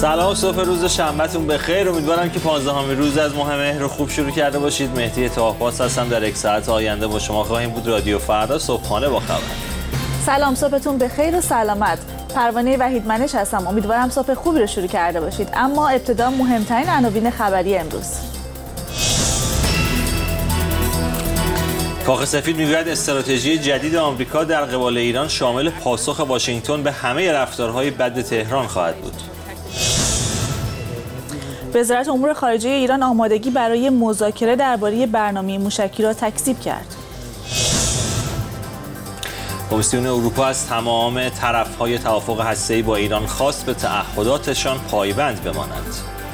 سلام، صبح روز شنبهتون بخیر. امیدوارم که 15مین روز از ماه مهر رو خوب شروع کرده باشید. مهدی طاه‌پاس هستم. در یک ساعت آینده با شما خواهیم بود. رادیو فردا صبحانه با خبر. سلام، صبحتون بخیر و سلامت. پروانه وحیدمنش هستم. امیدوارم صبح خوبی رو شروع کرده باشید. اما ابتدا مهمترین عناوین خبری امروز. کاخ سفید میگوید استراتژی جدید آمریکا در قبال ایران شامل پاسخ واشنگتن به همه رفتارهای بد تهران خواهد بود. وزارت امور خارجه ایران آمادگی برای مذاکره درباره برنامه موشکی را تکذیب کرد. کمیسیون اروپا از تمام طرف‌های توافق هسته‌ای با ایران خواست به تعهداتشان پایبند بمانند.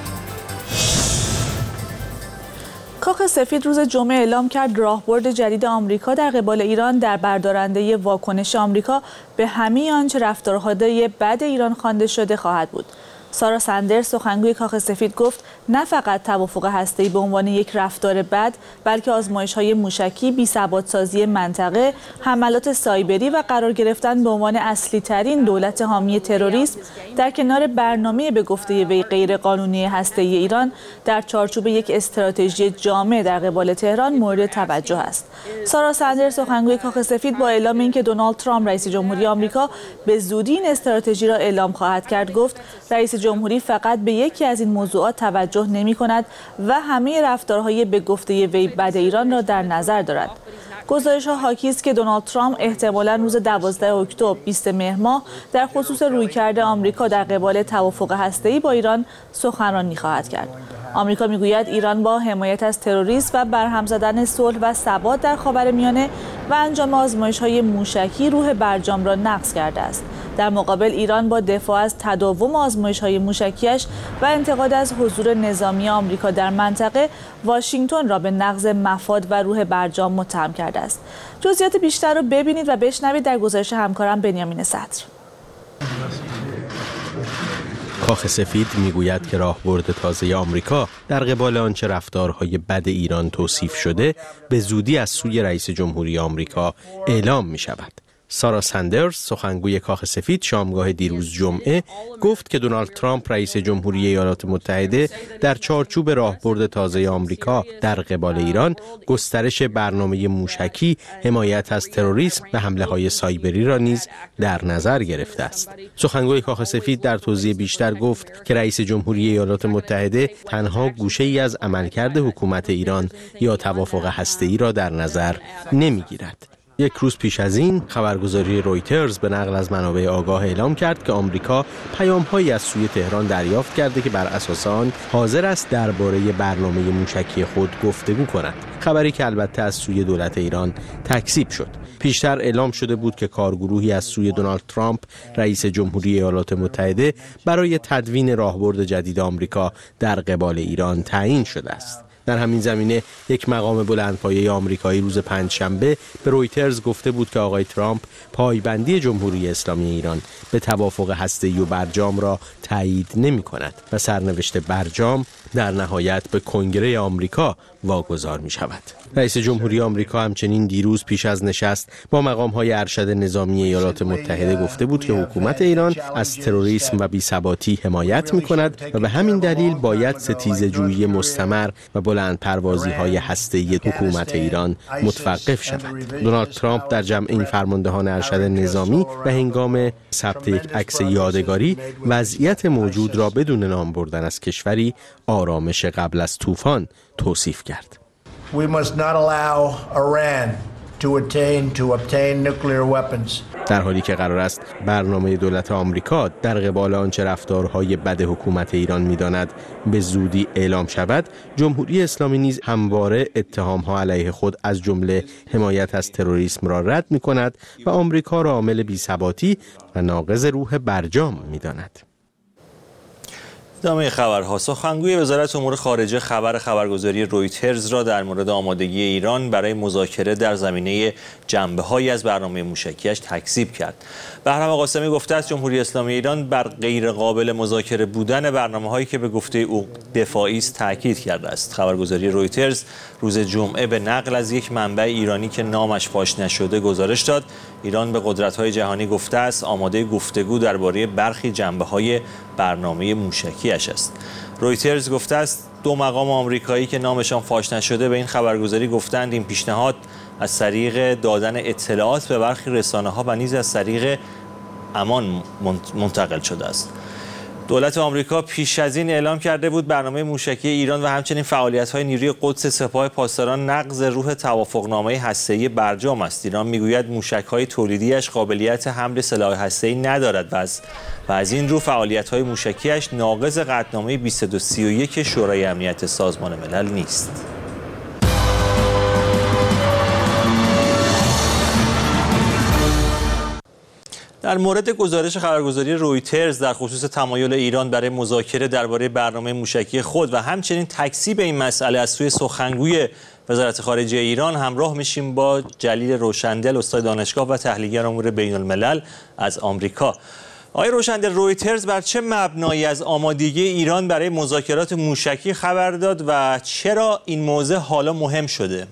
کاخ سفید روز جمعه اعلام کرد راهبرد جدید آمریکا در قبال ایران در بردارنده واکنش آمریکا به همه آنچه رفتارهای بد ایران خوانده شده خواهد بود. سارا سندرز سخنگوی کاخ سفید گفت نه فقط توافق هسته‌ای به عنوان یک رفتار بد، بلکه آزمایش‌های موشکی، بی‌ثبات‌سازی منطقه، حملات سایبری و قرار گرفتن به عنوان اصلی‌ترین دولت حامی تروریسم در کنار برنامه به گفته وی غیرقانونی هسته‌ای ایران در چارچوب یک استراتژی جامع در قبال تهران مورد توجه است. سارا سندرز سخنگوی کاخ سفید با اعلام اینکه دونالد ترامپ رئیس جمهوری آمریکا به زودی این استراتژی را اعلام خواهد کرد گفت رئیس جمهوری فقط به یکی از این موضوعات توجه نمی‌کند و همه رفتارهای به گفته وی بد ایران را در نظر دارد. گزارش‌ها حاکی است که دونالد ترامپ احتمالاً روز 12 اکتبر 20 مهر ماه در خصوص رویکرد آمریکا در قبال توافق هسته‌ای با ایران سخنرانی خواهد کرد. آمریکا میگوید ایران با حمایت از تروریسم و برهم زدن صلح و ثبات در خاورمیانه و انجام آزمایش‌های موشکی روح برجام را نقض کرده است. در مقابل ایران با دفاع از تداوم آزمایش‌های موشکی‌اش و انتقاد از حضور نظامی آمریکا در منطقه، واشنگتن را به نقض مفاد و روح برجام متهم کرده است. جزئیات بیشتر را ببینید و بشنوید در گزارش همکارم بنیامین صدر. کاخ سفید میگوید که راهبرد تازه آمریکا در قبال آنچه رفتارهای بد ایران توصیف شده به زودی از سوی رئیس جمهوری آمریکا اعلام می شود. سارا سندرز سخنگوی کاخ سفید شامگاه دیروز جمعه گفت که دونالد ترامپ رئیس جمهوری ایالات متحده در چارچوب راهبرد تازه آمریکا در قبال ایران گسترش برنامه موشکی، حمایت از تروریسم و حمله‌های سایبری را نیز در نظر گرفته است. سخنگوی کاخ سفید در توضیح بیشتر گفت که رئیس جمهوری ایالات متحده تنها گوشه‌ای از عملکرد حکومت ایران یا توافق هسته‌ای را در نظر نمی‌گیرد. یک روز پیش از این خبرگزاری رویترز به نقل از منابع آگاه اعلام کرد که آمریکا پیام‌هایی از سوی تهران دریافت کرده که بر اساس آن حاضر است درباره برنامه موشکی خود گفتگو کند. خبری که البته از سوی دولت ایران تکذیب شد. پیشتر اعلام شده بود که کارگروهی از سوی دونالد ترامپ رئیس جمهوری ایالات متحده برای تدوین راهبرد جدید آمریکا در قبال ایران تعیین شده است. در همین زمینه یک مقام بلندپایه آمریکایی روز پنجشنبه به رویترز گفته بود که آقای ترامپ پایبندی جمهوری اسلامی ایران به توافق هسته‌ای و برجام را تایید نمی‌کند و سرنوشت برجام در نهایت به کنگره آمریکا واگذار می‌شود. رئیس جمهوری آمریکا همچنین دیروز پیش از نشست با مقام‌های ارشد نظامی ایالات متحده گفته بود که حکومت ایران از تروریسم و بی‌ثباتی حمایت می‌کند و به همین دلیل باید ستیزه‌جویی مستمر و بلندپروازی‌های هسته‌ای حکومت ایران متوقف شود. دونالد ترامپ در جمع این فرماندهان ارشد نظامی و هنگام ثبت یک عکس یادگاری وضعیت موجود را بدون نام بردن از کشوری آرامش قبل از طوفان توصیف کرد. We must not allow Iran to obtain nuclear weapons. در حالی که قرار است برنامه دولت آمریکا در قبال آنچه رفتارهای بد حکومت ایران می‌داند به زودی اعلام شود، جمهوری اسلامی نیز همواره اتهام‌ها علیه خود از جمله حمایت از تروریسم را رد می‌کند و آمریکا را عامل بی‌ثباتی و ناقض روح برجام می‌داند. ادامه خبرها. سخنگوی وزارت امور خارجه خبرگزاری رویترز را در مورد آمادگی ایران برای مذاکره در زمینه جنبه‌هایی از برنامه موشکیش تکذیب کرد. بهرام قاسمی گفته است جمهوری اسلامی ایران بر غیر قابل مذاکره بودن برنامه‌هایی که به گفته او دفاعی است تاکید کرده است. خبرگزاری رویترز روز جمعه به نقل از یک منبع ایرانی که نامش فاش نشده گزارش داد ایران به قدرت‌های جهانی گفته است آماده گفتگو درباره برخی جنبه‌های برنامه موشکیش است. رویترز گفته است 2 مقام آمریکایی که نامشان فاش نشده به این خبرگزاری گفتند این پیشنهاد از طریق دادن اطلاعات به برخی رسانه‌ها و نیز از طریق امان منتقل شده است. دولت آمریکا پیش از این اعلام کرده بود برنامه موشکی ایران و همچنین فعالیت‌های نیروی قدس سپاه پاسداران نقض روح توافقنامه هسته‌ای برجام است. ایران میگوید موشک‌های تولیدیش قابلیت حمل سلاح هسته‌ای ندارد و از این رو فعالیت‌های موشکیش ناقض قطعنامه 2231 شورای امنیت سازمان ملل نیست. در مورد گزارش خبرگزاری رویترز در خصوص تمایل ایران برای مذاکره درباره برنامه موشکی خود و همچنین تکذیب این مسئله از سوی سخنگوی وزارت خارجه ایران همراه میشیم با جلیل روشندل، استاد دانشگاه و تحلیلگر امور بین الملل از آمریکا. آقای روشندل، رویترز بر چه مبنایی از آمادگی ایران برای مذاکرات موشکی خبر داد و چرا این موضوع حالا مهم شده؟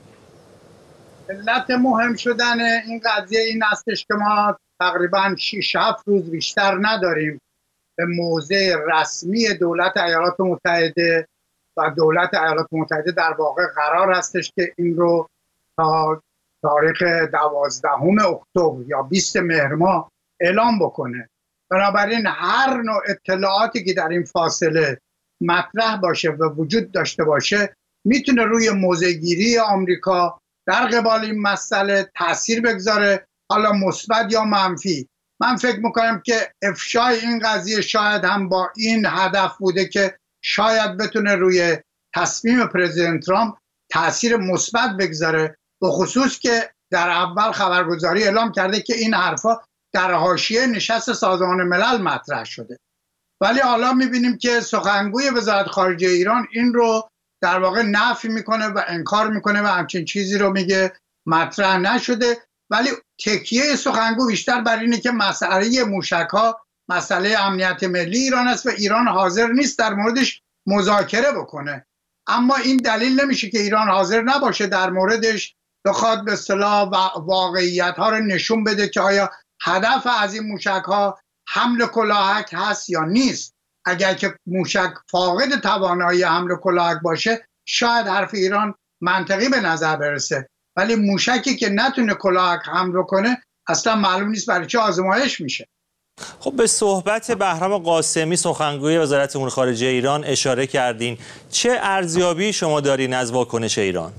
علت مهم شدن این قضیه این استش که ما تقریباً 6-7 روز بیشتر نداریم به موضع رسمی دولت ایالات متحده و دولت ایالات متحده در واقع قرار هستش که این رو تا تاریخ 12 اکتبر یا 20 مهر ماه اعلام بکنه. بنابراین هر نوع اطلاعاتی که در این فاصله مطرح باشه و وجود داشته باشه میتونه روی موضع گیری آمریکا در قبال این مسئله تاثیر بگذاره، حالا مثبت یا منفی. من فکر میکنم که افشای این قضیه شاید هم با این هدف بوده که شاید بتونه روی تصمیم پرزیدنت ترامپ تاثیر مثبت بگذاره، به خصوص که در اول خبرگزاری اعلام کرده که این حرفا در حاشیه نشست سازمان ملل مطرح شده. ولی حالا میبینیم که سخنگوی وزارت خارجه ایران این رو در واقع نفی میکنه و انکار میکنه و همچین چیزی رو میگه مطرح نشده. ولی تکیه سخنگو بیشتر بر اینه که مسئله موشک‌ها مسئله امنیت ملی ایران است و ایران حاضر نیست در موردش مذاکره بکنه. اما این دلیل نمیشه که ایران حاضر نباشه در موردش بخواد به اصطلاح واقعیت‌ها رو نشون بده که آیا هدف از این موشک‌ها حمل کلاهک هست یا نیست. اگر که موشک فاقد توانایی حمل کلاهک باشه شاید حرف ایران منطقی به نظر برسه، ولی موشکی که نتونه کلاهک حمل کنه اصلا معلوم نیست برای چه آزمایش میشه. خب به صحبت بهرام قاسمی سخنگوی وزارت امور خارجه ایران اشاره کردین. چه ارزیابی شما دارین از واکنش ایران؟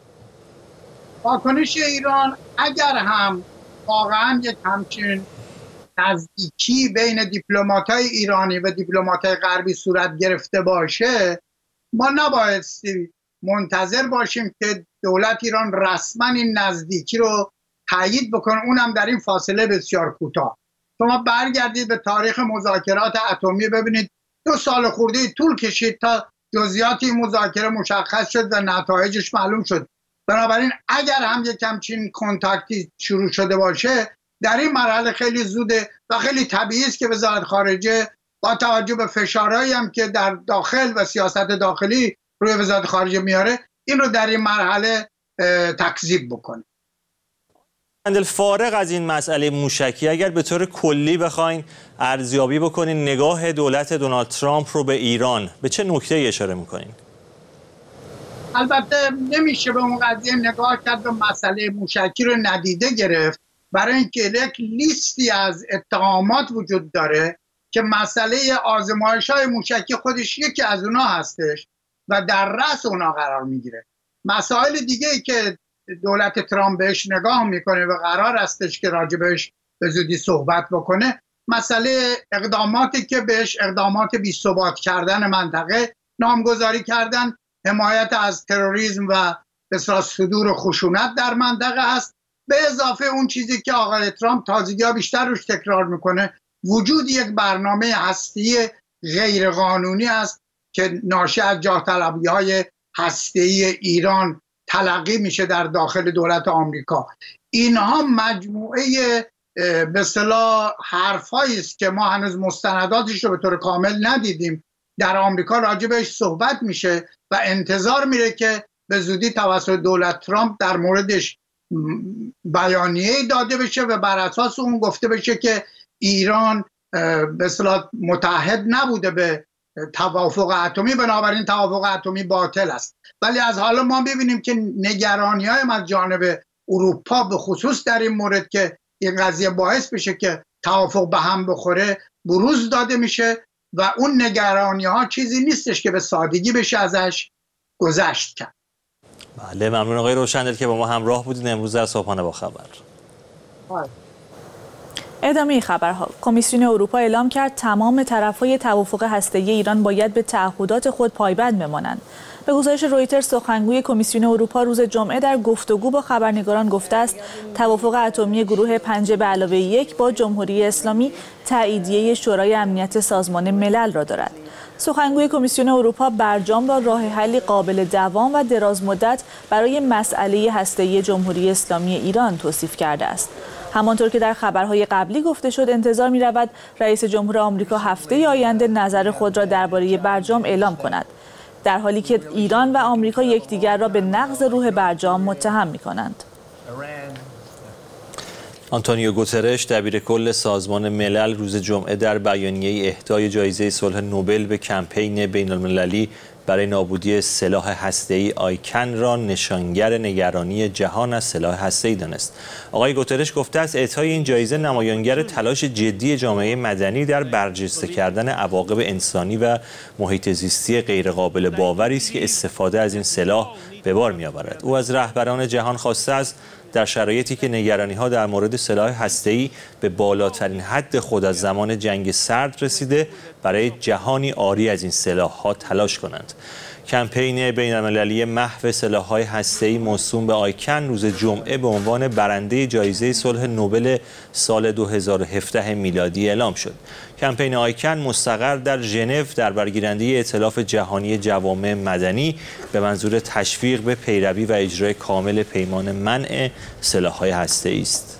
واکنش ایران اگر هم واقعا یک همچین نزدیکی بین دیپلمات‌های ایرانی و دیپلمات‌های غربی صورت گرفته باشه، ما نبایستی منتظر باشیم که دولت ایران رسما این نزدیکی رو تایید بکنه، اونم در این فاصله بسیار کوتاه. شما برگردید به تاریخ مذاکرات اتمی ببینید 2 سال خورده طول کشید تا جزئیات این مذاکره مشخص شد و نتایجش معلوم شد. بنابراین اگر هم یک همچین کنتاکتی شروع شده باشه در این مرحله خیلی زوده و خیلی طبیعی است که وزارت خارجه با توجه به فشارهایی هم که در داخل و سیاست داخلی روی وزارت خارجه میاره این رو در این مرحله تکذیب بکنه. فارغ از این مسئله موشکی، اگر به طور کلی بخواین ارزیابی بکنین نگاه دولت دونالد ترامپ رو به ایران، به چه نکته‌ای اشاره میکنین؟ البته نمیشه به اون قضیه نگاه کرد و مسئله موشکی رو ندیده گرفت، برای اینکه یک لیستی از اتهامات وجود داره که مسئله آزمایش‌های موشکی خودش یکی از اونها هستش و در رأس اونها قرار میگیره. مسائل دیگه ای که دولت ترامپ بهش نگاه میکنه و قرار هستش که راجبش به زودی صحبت بکنه، مسئله اقداماتی که بهش اقدامات بی‌ثبات کردن منطقه نامگذاری کردن، حمایت از تروریسم و بسیار صدور خشونت در منطقه هست، به اضافه اون چیزی که آقای ترامپ تازگی‌ها بیشتر روش تکرار میکنه، وجود یک برنامه هسته‌ای غیرقانونی است که ناشی از جاه طلبی‌های هسته‌ای ایران تلقی میشه در داخل دولت آمریکا. اینها مجموعه به اصطلاح حرفایی است که ما هنوز مستنداتش رو به طور کامل ندیدیم. در آمریکا راجع بهش صحبت میشه و انتظار میره که به زودی توسط دولت ترامپ در موردش بیانیه داده بشه و بر اساس اون گفته بشه که ایران به اصطلاح متحد نبوده به توافق اتمی، بنابراین توافق اتمی باطل است. ولی از حالا ما ببینیم که نگرانی‌های از جانب اروپا به خصوص در این مورد که این قضیه باعث بشه که توافق به هم بخوره بروز داده میشه و اون نگرانی‌ها چیزی نیستش که به سادگی بشه ازش گذشت کرد. بله، ممنون آقای روشندل که با ما همراه بودید امروز در صبحانه با خبر. ادامه خبرها. کمیسیون اروپا اعلام کرد تمام طرف‌های توافق هسته‌ای ایران باید به تعهدات خود پایبند بمانند. به گزارش رویترز، سخنگوی کمیسیون اروپا روز جمعه در گفتگو با خبرنگاران گفته است توافق اتمی گروه 5+1 با جمهوری اسلامی تاییدیه شورای امنیت سازمان ملل را دارد. سخنگوی کمیسیون اروپا برجام را راه حلی قابل دوام و درازمدت برای مسئله هسته‌ای جمهوری اسلامی ایران توصیف کرده است. همانطور که در خبرهای قبلی گفته شد، انتظار می‌رود رئیس جمهور آمریکا هفته آینده نظر خود را درباره برجام اعلام کند، در حالی که ایران و آمریکا یکدیگر را به نقض روح برجام متهم می‌کنند. آنتونیو گوترش دبیرکل سازمان ملل روز جمعه در بیانیه اهدای جایزه صلح نوبل به کمپین بین‌المللی برای نابودی سلاح هسته‌ای آیکن را نشانگر نگرانی جهان از سلاح هسته‌ای دانست. آقای گوترش گفته است اعطای این جایزه نمایانگر تلاش جدی جامعه مدنی در برجسته کردن عواقب انسانی و محیط زیستی غیرقابل باوری است که استفاده از این سلاح به بار می‌آورد. او از رهبران جهان خواسته است در شرایطی که نگرانی‌ها در مورد سلاح هسته‌ای به بالاترین حد خود از زمان جنگ سرد رسیده، برای جهانی عاری از این سلاح‌ها تلاش کنند. کمپین بین‌المللی محو سلاح‌های هسته‌ای موسوم به آیکن روز جمعه به عنوان برنده جایزه صلح نوبل سال 2017 میلادی اعلام شد. کمپین آیکن مستقر در ژنو در برگیرنده ائتلاف جهانی جوامع مدنی به منظور تشویق به پیروی و اجرای کامل پیمان منع سلاح‌های هسته‌ای است.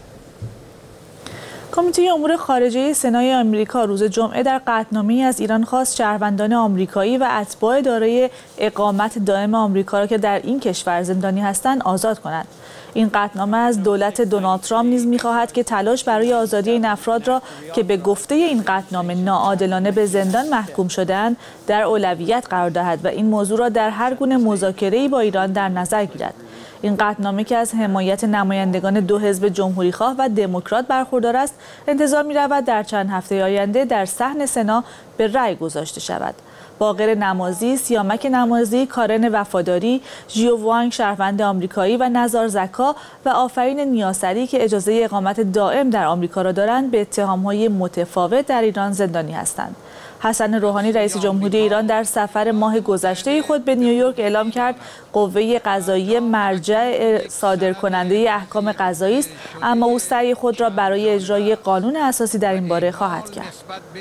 کمیته امور خارجه سنای آمریکا روز جمعه در قطعنامه‌ای از ایران خواست شهروندان آمریکایی و اتباع دارای اقامت دائم آمریکا را که در این کشور زندانی هستند آزاد کند. این قطعنامه از دولت دونالد ترامپ نیز می‌خواهد که تلاش برای آزادی این افراد را که به گفته این قطعنامه ناعادلانه به زندان محکوم شده‌اند در اولویت قرار دهد و این موضوع را در هر گونه مذاکره‌ای با ایران در نظر گیرد. این قطعنامه که از حمایت نمایندگان دو حزب جمهوری‌خواه و دموکرات برخوردار است، انتظار می‌رود در چند هفته آینده در صحن سنا به رأی گذاشته شود. باقر نمازی، سیامک نمازی، کارن وفاداری، ژیو وانگ شهروند آمریکایی و نزار زکا و آفرین نیاسری که اجازه اقامت دائم در آمریکا را دارند به اتهام‌های متفاوت در ایران زندانی هستند. حسن روحانی رئیس جمهوری ایران در سفر ماه گذشته خود به نیویورک اعلام کرد قوه قضاییه مرجع صادرکننده احکام قضایی است، اما او سعی خود را برای اجرای قانون اساسی در این باره خواهد کرد.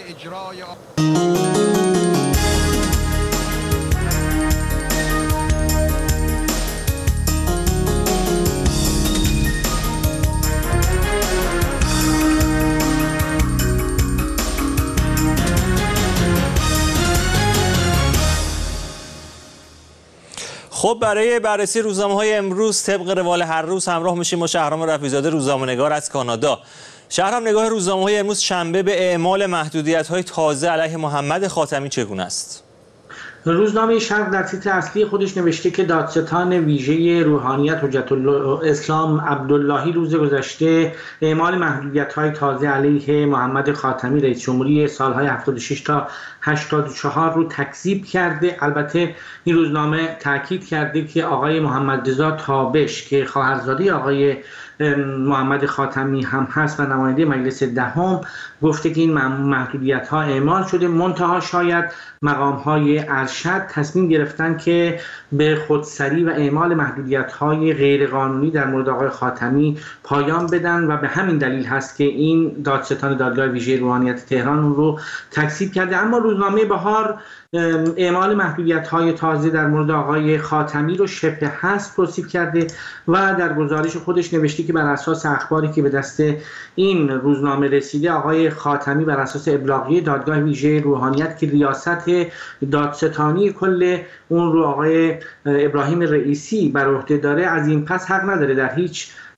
خب برای بررسی روزنامه‌های امروز طبق روال هر روز همراه میشیم با شهرام رفیع‌زاده روزنامه‌نگار از کانادا. شهرام، نگاه روزنامه‌های امروز شنبه به اعمال محدودیت‌های تازه علیه محمد خاتمی چگونه است؟ روزنامه شرق در تیتر اصلی خودش نوشته که دادستان ویژه روحانیت حجت الاسلام عبداللهی روز گذشته اعمال محدودیت‌های تازه علیه محمد خاتمی رئیس جمهوری سالهای 76 تا 84 رو تکذیب کرده. البته این روزنامه تاکید کرده که آقای محمد رضا تابش که خواهرزاده آقای محمد خاتمی هم هست و نماینده مجلس دهم گفته که این محدودیت‌ها اعمال شده، منتها شاید مقام‌های ارشد تصمیم گرفتن که به خودسری و اعمال محدودیت‌های غیرقانونی در مورد آقای خاتمی پایان بدن و به همین دلیل هست که این دادستان دادگاه ویژه روحانیت تهران اون رو تکذیب کرده. اما روزنامه بهار اعمال محدودیت‌های تازه در مورد آقای خاتمی رو شبه حذف توصیف کرده و در گزارش خودش نوشته که بر اساس اخباری که به دست این روزنامه رسیده آقای خاتمی بر اساس ابلاغیه دادگاه ویژه روحانیت که ریاست دادستانی کل اون رو آقای ابراهیم رئیسی بر عهده داره از این پس حق نداره در هیچ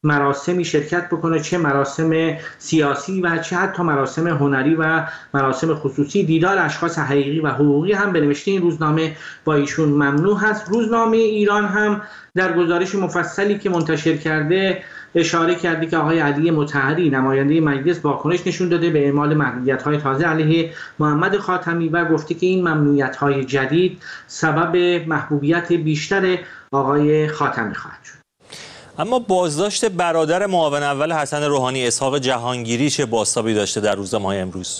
مراسمی شرکت بکنه، چه مراسم سیاسی و چه حتی مراسم هنری و مراسم خصوصی. دیدار اشخاص حقیقی و حقوقی هم به نوشته این روزنامه با ایشون ممنوع هست. روزنامه ایران هم در گزارش مفصلی که منتشر کرده اشاره کرده که آقای علی مطهری نماینده مجلس واکنش نشون داده به اعمال محدودیت‌های تازه علیه محمد خاتمی و گفته که این ممنوعیت‌های جدید سبب محبوبیت بیشتر آقای خاتمی خواهد شد. اما بازداشت برادر معاون اول حسن روحانی اسحاق جهانگیری چه بازتابی داشته در روزنامه‌های امروز؟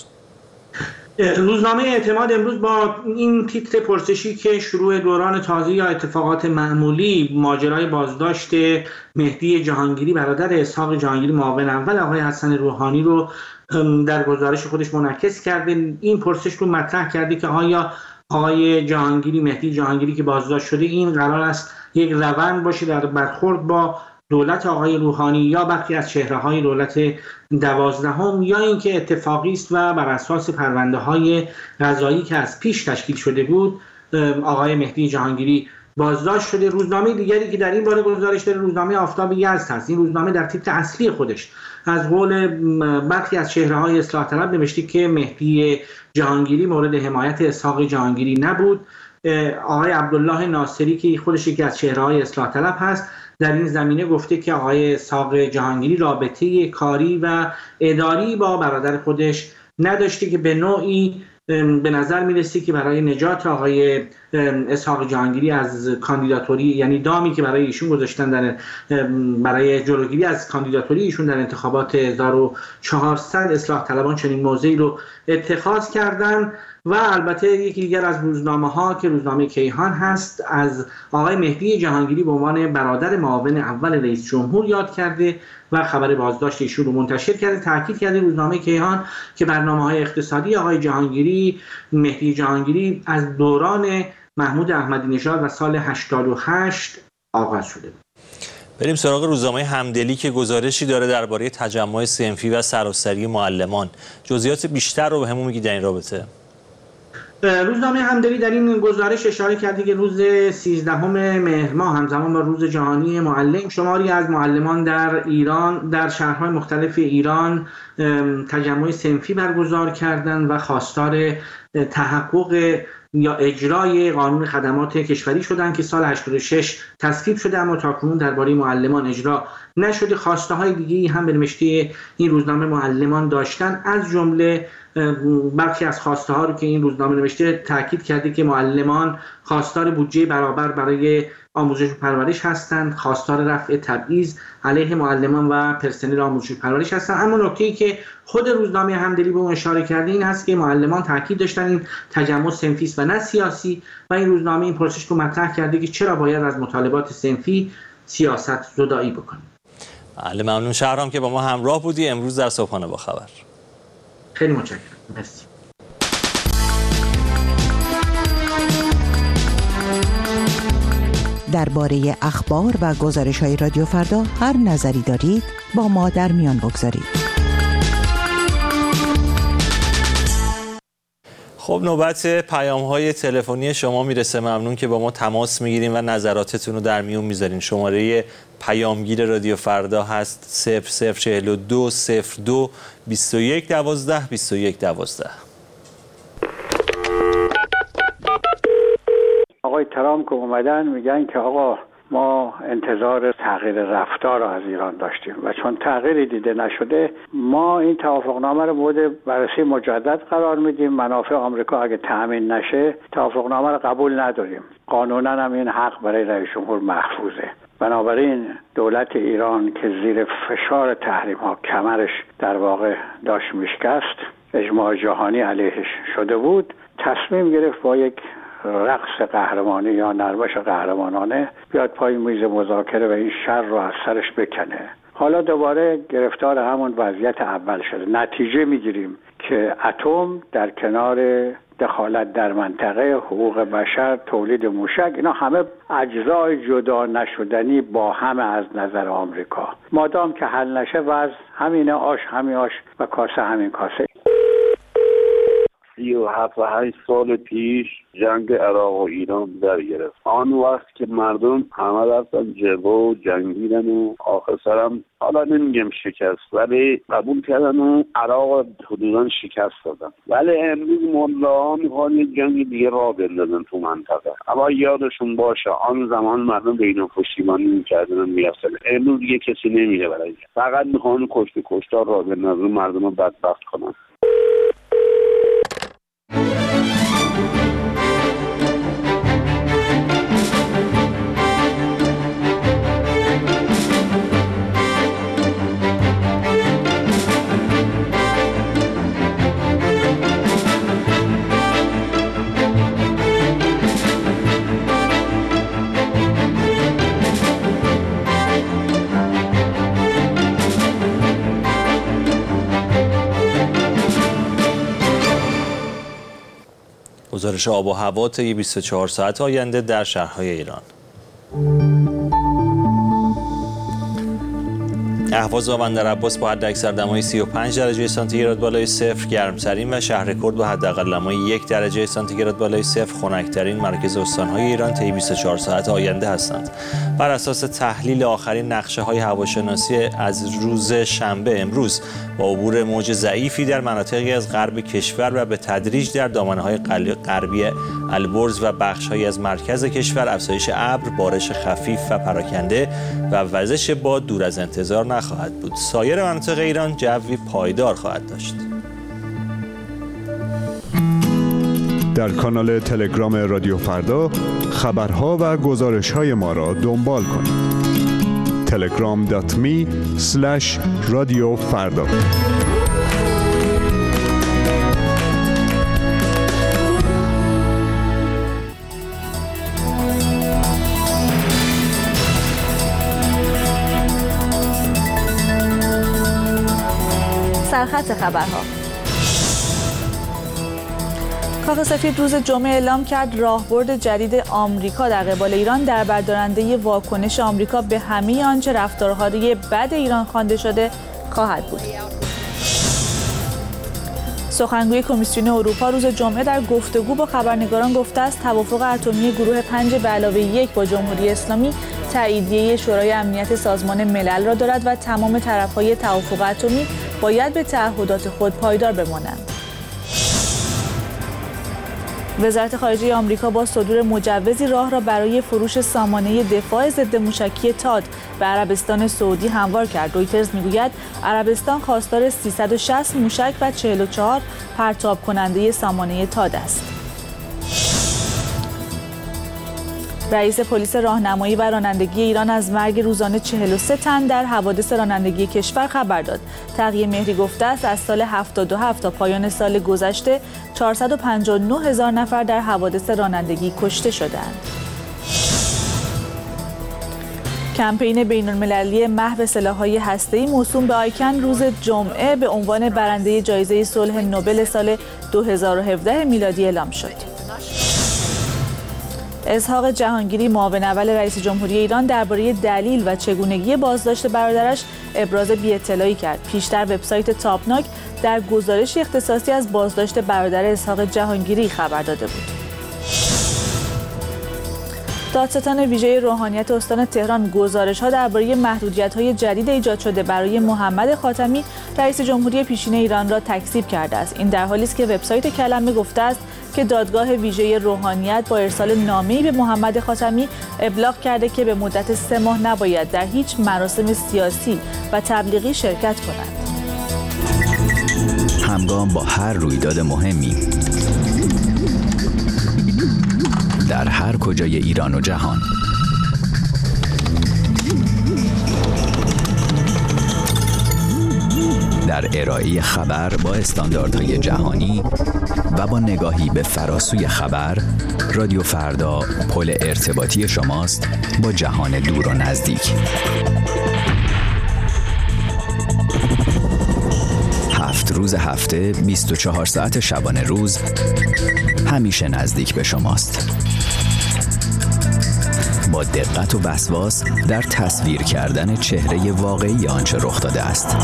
روزنامه اعتماد امروز با این تیتر پرسشی که شروع دوران تازه یا اتفاقات معمولی، ماجرای بازداشت مهدی جهانگیری برادر اسحاق جهانگیری معاون اول آقای حسن روحانی رو در گزارش خودش منعکس کرده. این پرسش رو مطرح کرده که آیا آقای جهانگیری، مهدی جهانگیری که بازداشت شده، این قرار است یک روند باشه در برخورد با دولت آقای روحانی یا برخی از چهره‌های دولت 12 یا اینکه اتفاقی است و بر اساس پرونده‌های قضایی که از پیش تشکیل شده بود آقای مهدی جهانگیری بازداشت شده. روزنامه دیگری که در این باره گزارش داره روزنامه آفتاب یزد هست. این روزنامه در تیتر اصلی خودش از قول برخی از چهره‌های اصلاح طلب نوشته که مهدی جهانگیری مورد حمایت اسحاق جهانگیری نبود. آقای عبدالله ناصری که خودش یکی از چهره‌های اصلاح طلب هست در این زمینه گفته که آقای اسحاق جهانگیری رابطه کاری و اداری با برادر خودش نداشته که به نوعی به نظر میرسه که برای نجات آقای اسحاق جهانگیری از کاندیداتوری، یعنی دامی که برای ایشون گذاشتن برای جلوگیری از کاندیداتوری ایشون در انتخابات 1400 اصلاح طلبان چنین موضعی رو اتخاذ کردن. و البته یکی دیگر از روزنامه‌ها که روزنامه کیهان هست از آقای مهدی جهانگیری به عنوان برادر معاون اول رئیس جمهور یاد کرده و خبر بازداشت ایشون رو منتشر کرده. تاکید کرده روزنامه کیهان که برنامه‌های اقتصادی آقای جهانگیری، مهدی جهانگیری از دوران محمود احمدی نژاد و سال 88 آغاز شده. بریم سراغ روزنامه همدلی که گزارشی داره درباره تجمع صنفی و سراسری معلمان. جزئیات بیشتر رو بهمون میگی در این رابطه؟ روزنامه همدلی در این گزارش اشاره کرده که روز 13 مهر ماه همزمان با روز جهانی معلم، شماری از معلمان در ایران در شهرهای مختلف ایران تجمع صنفی برگزار کردند و خواستار تحقق یا اجرای قانون خدمات کشوری شدند که سال 86 تصویب شده اما تاکنون درباره معلمان اجرا نشده. خواسته های دیگه‌ای هم به نوشته این روزنامه معلمان داشتن، از جمله برخی از خواسته ها رو که این روزنامه نوشته تاکید کرده که معلمان خواستار بودجه برابر برای آموزش و پرورش هستند، خواستار رفع تبعیض علیه معلمان و پرسنل آموزش و پرورش هستند. اما نکته‌ای که خود روزنامه همدلی به اون اشاره کرده این هست که معلمان تاکید داشتن این تجمع صنفی است و نه سیاسی و این روزنامه این پرسش رو مطرح کرده که چرا باید از مطالبات صنفی سیاست زدایی بکنیم. بله، ممنون شهرام که با ما همراه بودی امروز در صبحانه با خبر. خیلی متشکرم. مرسی. درباره اخبار و گزارش‌های رادیو فردا هر نظری دارید با ما در میان بگذارید. خب نوبت پیام‌های تلفنی شما میرسه. ممنون که با ما تماس میگیرین و نظراتتون رو در میون میذارین. شماره پیامگیر رادیو فردا هست 0042 02 21 12 21 12. آقای ترامپ که اومدن میگن که آقا ما انتظار تغییر رفتار رو از ایران داشتیم و چون تغییری دیده نشده ما این توافقنامه رو مورد بررسی مجدد قرار میدیم. منافع آمریکا اگه تأمین نشه توافقنامه رو قبول نداریم. قانونا هم این حق برای رئیس جمهور محفوظه. بنابراین دولت ایران که زیر فشار تحریم ها کمرش در واقع داشت میشکست، اجماع جهانی علیهش شده بود، تصمیم گرفت با یک رقص قهرمانی یا نرمش قهرمانانه بیاد پای میز مذاکره و این شر رو از سرش بکنه. حالا دوباره گرفتار همون وضعیت اول شده. نتیجه میگیریم که اتم در کنار دخالت در منطقه، حقوق بشر، تولید موشک، اینا همه اجزای جدا نشدنی با همه از نظر آمریکا. مادام که حل نشه وضع همینه، آش همین آش و کاسه همین کاسه. 7 و 8 سال پیش جنگ عراق و ایران در گرفت. آن وقت که مردم همه رفتن جبهه و جنگیدن و آخر سرم حالا نمیگم شکست ولی قبول کردن و عراق حدوداً شکست دادن. ولی امروز ملاها میخوان یک جنگ دیگه راه بندازن تو منطقه. اما یادشون باشه آن زمان مردم بین پشتیبانی میکردن میرفتن. امروز دیگه کسی نمیره برای فقط میخوان کشتار راه بندازن، مردم رو بدبخت کنن. گزارش آب و هوا طی 24 ساعت آینده در شهرهای ایران. اهواز و بندرعباس با حداکثر دمای 35 درجه سانتیگراد بالای صفر گرمترین و شهرکرد با حداقل دمای 1 درجه سانتیگراد بالای صفر خنک‌ترین مراکز استان‌های ایران طی 24 ساعت آینده هستند. بر اساس تحلیل آخرین نقشه‌های هواشناسی از روز شنبه امروز با عبور موج ضعیفی در مناطقی از غرب کشور و به تدریج در دامنه‌های غربی البرز و بخش‌هایی از مرکز کشور افزایش ابر، بارش خفیف و پراکنده و وزش باد دور از انتظار نخواهد بود. سایر مناطق ایران جوی پایدار خواهد داشت. در کانال تلگرام رادیو فردا خبرها و گزارش‌های ما را دنبال کنید. telegram.me/رادیو فردا. سرخط خبرها. کاخ سفید روز جمعه اعلام کرد راهبرد جدید آمریکا در قبال ایران در بردارنده واکنش آمریکا به همه آنچه رفتارهای بد ایران خوانده شده خواهد بود. سخنگوی کمیسیون اروپا روز جمعه در گفتگو با خبرنگاران گفته است توافق اتمی گروه 5+1 با جمهوری اسلامی تاییدیه شورای امنیت سازمان ملل را دارد و تمام طرف‌های توافق اتمی باید به تعهدات خود پایدار بمانند. وزارت خارجه آمریکا با صدور مجوزی راه را برای فروش سامانه دفاع ضد موشکی تاد به عربستان سعودی هموار کرد. رویترز میگوید عربستان خواستار 360 موشک و 44 پرتاب کننده سامانه تاد است. رئیس پلیس راهنمایی و رانندگی ایران از مرگ روزانه 43 تن در حوادث رانندگی کشور خبر داد. تقی مهری گفته است از سال 77 تا پایان سال گذشته 459,000 نفر در حوادث رانندگی کشته شدند. کمپین بین‌المللی محو سلاح‌های هسته‌ای موسوم به آیکن روز جمعه به عنوان برنده جایزه صلح نوبل سال 2017 میلادی اعلام شد. اسحاق جهانگیری معاون اول رئیس جمهوری ایران درباره دلیل و چگونگی بازداشت برادرش ابراز بی‌اطلاعی کرد. پیشتر وبسایت تاپناک در گزارشی اختصاصی از بازداشت برادر اسحاق جهانگیری خبر داده بود. دادستان ویژه روحانیت استان تهران گزارش‌ها درباره محدودیت‌های جدید ایجاد شده برای محمد خاتمی رئیس جمهوری پیشین ایران را تکذیب کرده است. این در حالی است که وبسایت کلمه گفته است که دادگاه ویژه روحانیت با ارسال نامه‌ای به محمد خاتمی ابلاغ کرده که به مدت 3 ماه نباید در هیچ مراسم سیاسی و تبلیغی شرکت کند. همگام با هر رویداد مهمی در هر کجای ایران و جهان در ارائه خبر با استانداردهای جهانی و با نگاهی به فراسوی خبر، رادیو فردا پل ارتباطی شماست با جهان دور و نزدیک. 7 روز هفته 24 ساعت شبانه روز همیشه نزدیک به شماست. با دقت و وسواس در تصویر کردن چهره واقعی آنچه رخ داده است.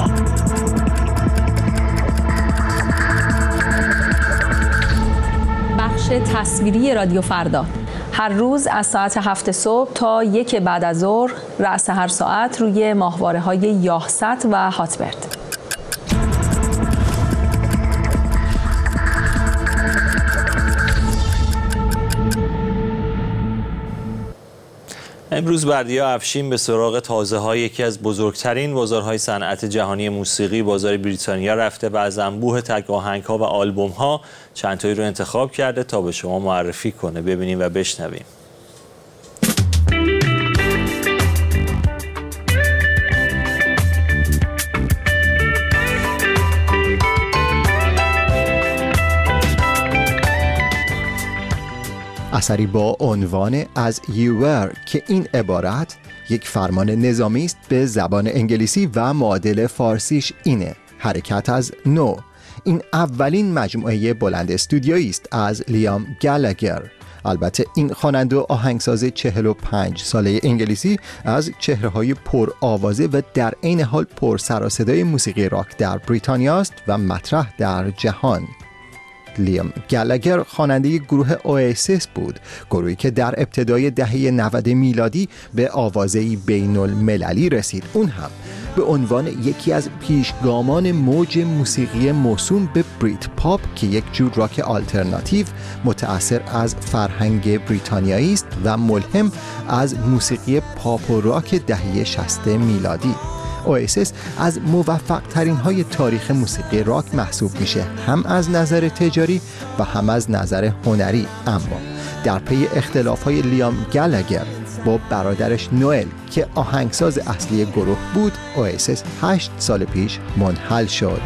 تصویری رادیو فردا. هر روز از ساعت 7 صبح تا 1 بعد از ظهر رأس هر ساعت روی ماهواره‌های یاهست و هاتبرد. امروز بردیا افشین به سراغ تازه‌های یکی از بزرگترین بازارهای صنعت جهانی موسیقی، بازار بریتانیا رفته و از انبوه تک آهنگ‌ها و آلبوم‌ها چند تایی رو انتخاب کرده تا به شما معرفی کنه. ببینیم و بشنویم. اثری با عنوان As You Were که این عبارت یک فرمان نظامی است به زبان انگلیسی و معادل فارسیش اینه: حرکت از نو. این اولین مجموعه بلند استودیویی است از لیام گالاگر. البته این خواننده و آهنگساز 45 ساله انگلیسی از چهره‌های پر آوازه و در عین حال پر سر و صدای موسیقی راک در بریتانیا است و مطرح در جهان. لیام گالاگر خواننده گروه اواسیس بود، گروهی که در ابتدای دهه 90 میلادی به آوازه‌ای بین‌المللی رسید، اون هم به عنوان یکی از پیشگامان موج موسیقی موسوم به بریت پاپ که یک جور راک آلترناتیو متأثر از فرهنگ بریتانیایی است و ملهم از موسیقی پاپ و راک دهه 60 میلادی. اواسیس از موفق ترین های تاریخ موسیقی راک محسوب میشه، هم از نظر تجاری و هم از نظر هنری. اما در پی اختلاف های لیام گالاگر با برادرش نوئل که آهنگساز اصلی گروه بود، اواسیس 8 سال پیش منحل شد.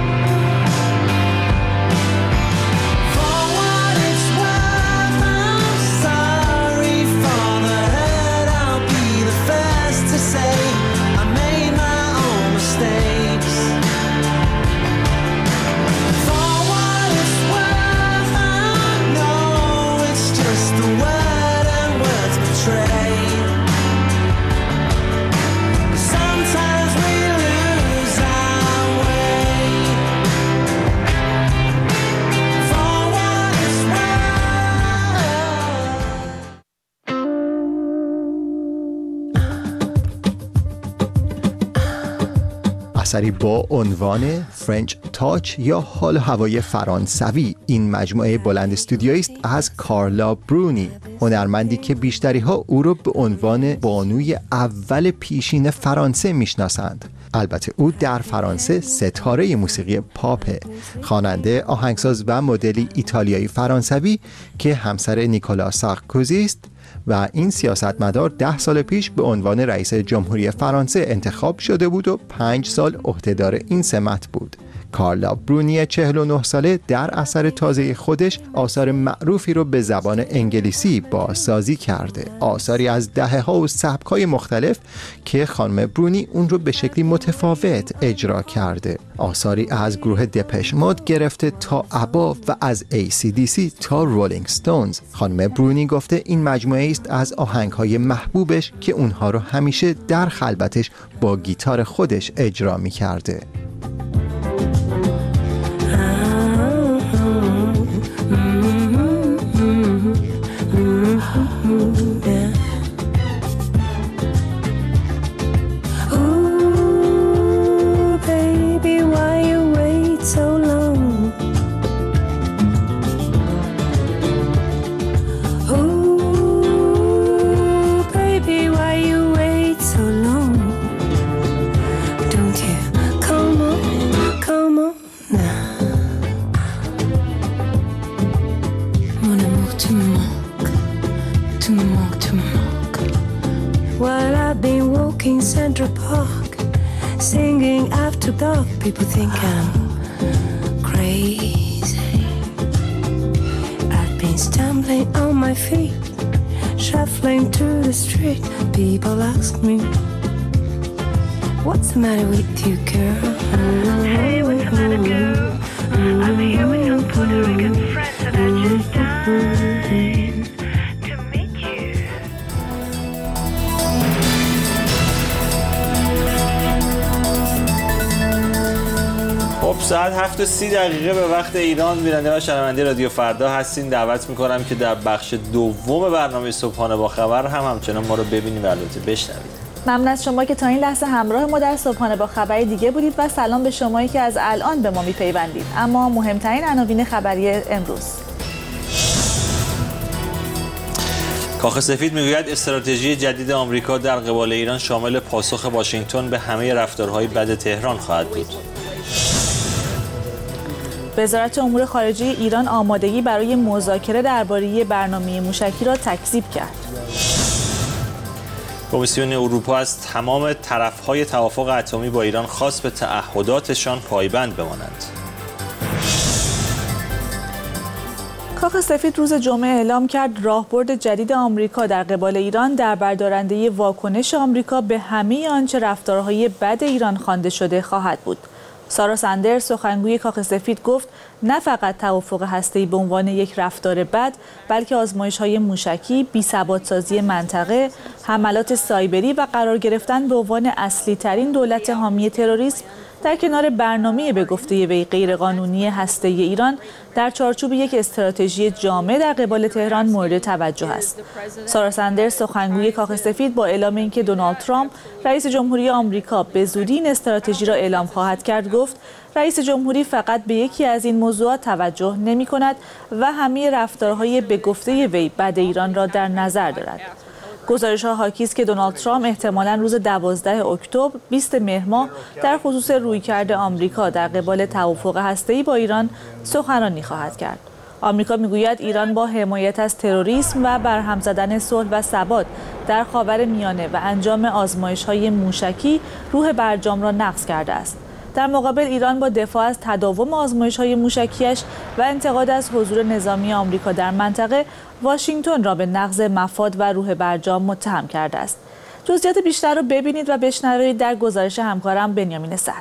اثری با عنوان فرنچ تاچ یا حال و هوای فرانسوی. این مجموعه بلند استودیویی است از کارلا برونی، هنرمندی که بیشتری ها او را به عنوان بانوی اول پیشین فرانسه میشناسند. البته او در فرانسه ستاره موسیقی پاپ، خواننده، آهنگساز و مدلی ایتالیایی فرانسوی که همسر نیکولا سارکوزی است و این سیاستمدار 10 سال پیش به عنوان رئیس جمهوری فرانسه انتخاب شده بود و 5 سال عهدهدار این سمت بود. کارلا برونی 49 ساله در اثر تازه خودش آثار معروفی رو به زبان انگلیسی بازسازی کرده، آثاری از دهه‌ها و سبک‌های مختلف که خانم برونی اون رو به شکلی متفاوت اجرا کرده، آثاری از گروه دپش مود گرفته تا ابا و از AC/DC تا رولینگ ستونز. خانم برونی گفته این مجموعه است از آهنگ‌های محبوبش که اونها رو همیشه در خلوتش با گیتار خودش اجرا می‌کرده. Central Park, singing after dark. People think I'm crazy. I've been stumbling on my feet, shuffling through the street. People ask me, what's the matter with you, girl? Hey, what's the matter, girl? I'm here with some Puerto Rican friends and I just dying to meet you. خب ساعت 7:30 به وقت ایران بیننده و شنونده رادیو فردا هستین. دعوت میکنم که در بخش دوم برنامه صبحانه با خبر همچنان ما رو ببینید و البته بشنوید. ممنون از شما که تا این لحظه همراه ما در صبحانه با خبر دیگه بودید و سلام به شمایی که از الان به ما میپیوندید. اما مهمترین عناوین خبری امروز. کاخ سفید میگوید استراتژی جدید آمریکا در قبال ایران شامل پاسخ واشنگتن به همه رفتارهای بد تهران خواهد بود. وزارت امور خارجه ایران آمادگی برای مذاکره درباره برنامه موشکی را تکذیب کرد. کمیسیون اروپا از تمام طرف‌های توافق اتمی با ایران خواست به تعهداتشان پایبند بمانند. کاخ سفید روز جمعه اعلام کرد راهبرد جدید آمریکا در قبال ایران در بردارنده واکنش آمریکا به همه آنچه رفتارهای بد ایران خوانده شده خواهد بود. سارا سندرز سخنگوی کاخ سفید گفت نه فقط توافق هسته‌ای به عنوان یک رفتار بد، بلکه آزمایش‌های موشکی، بی‌ثبات‌سازی منطقه، حملات سایبری و قرار گرفتن به عنوان اصلی‌ترین دولت حامی تروریسم در کنار برنامه به گفته وی غیرقانونی هسته‌ای ایران در چارچوب یک استراتژی جامع در قبال تهران مورد توجه است. سارا سندرز سخنگوی کاخ سفید با اعلام اینکه دونالد ترامپ رئیس جمهوری آمریکا به زودی این استراتژی را اعلام خواهد کرد گفت رئیس جمهوری فقط به یکی از این موضوعات توجه نمی‌کند و همه رفتارهای به گفته وی بد ایران را در نظر دارد. گزارش‌ها حاکی است که دونالد ترامپ احتمالاً روز 12 اکتبر 20 مهر ماه در خصوص رویکرد آمریکا در قبال توافق هسته‌ای با ایران سخنرانی خواهد کرد. آمریکا میگوید ایران با حمایت از تروریسم و برهم زدن صلح و ثبات در خاورمیانه و انجام آزمایش‌های موشکی روح برجام را نقض کرده است. در مقابل ایران با دفاع از تداوم آزمایش‌های موشکیش و انتقاد از حضور نظامی آمریکا در منطقه، واشنگتن را به نقض مفاد و روح برجام متهم کرده است. جزئیات بیشتر را ببینید و بشنوید در گزارش همکارم بنیامین صدر.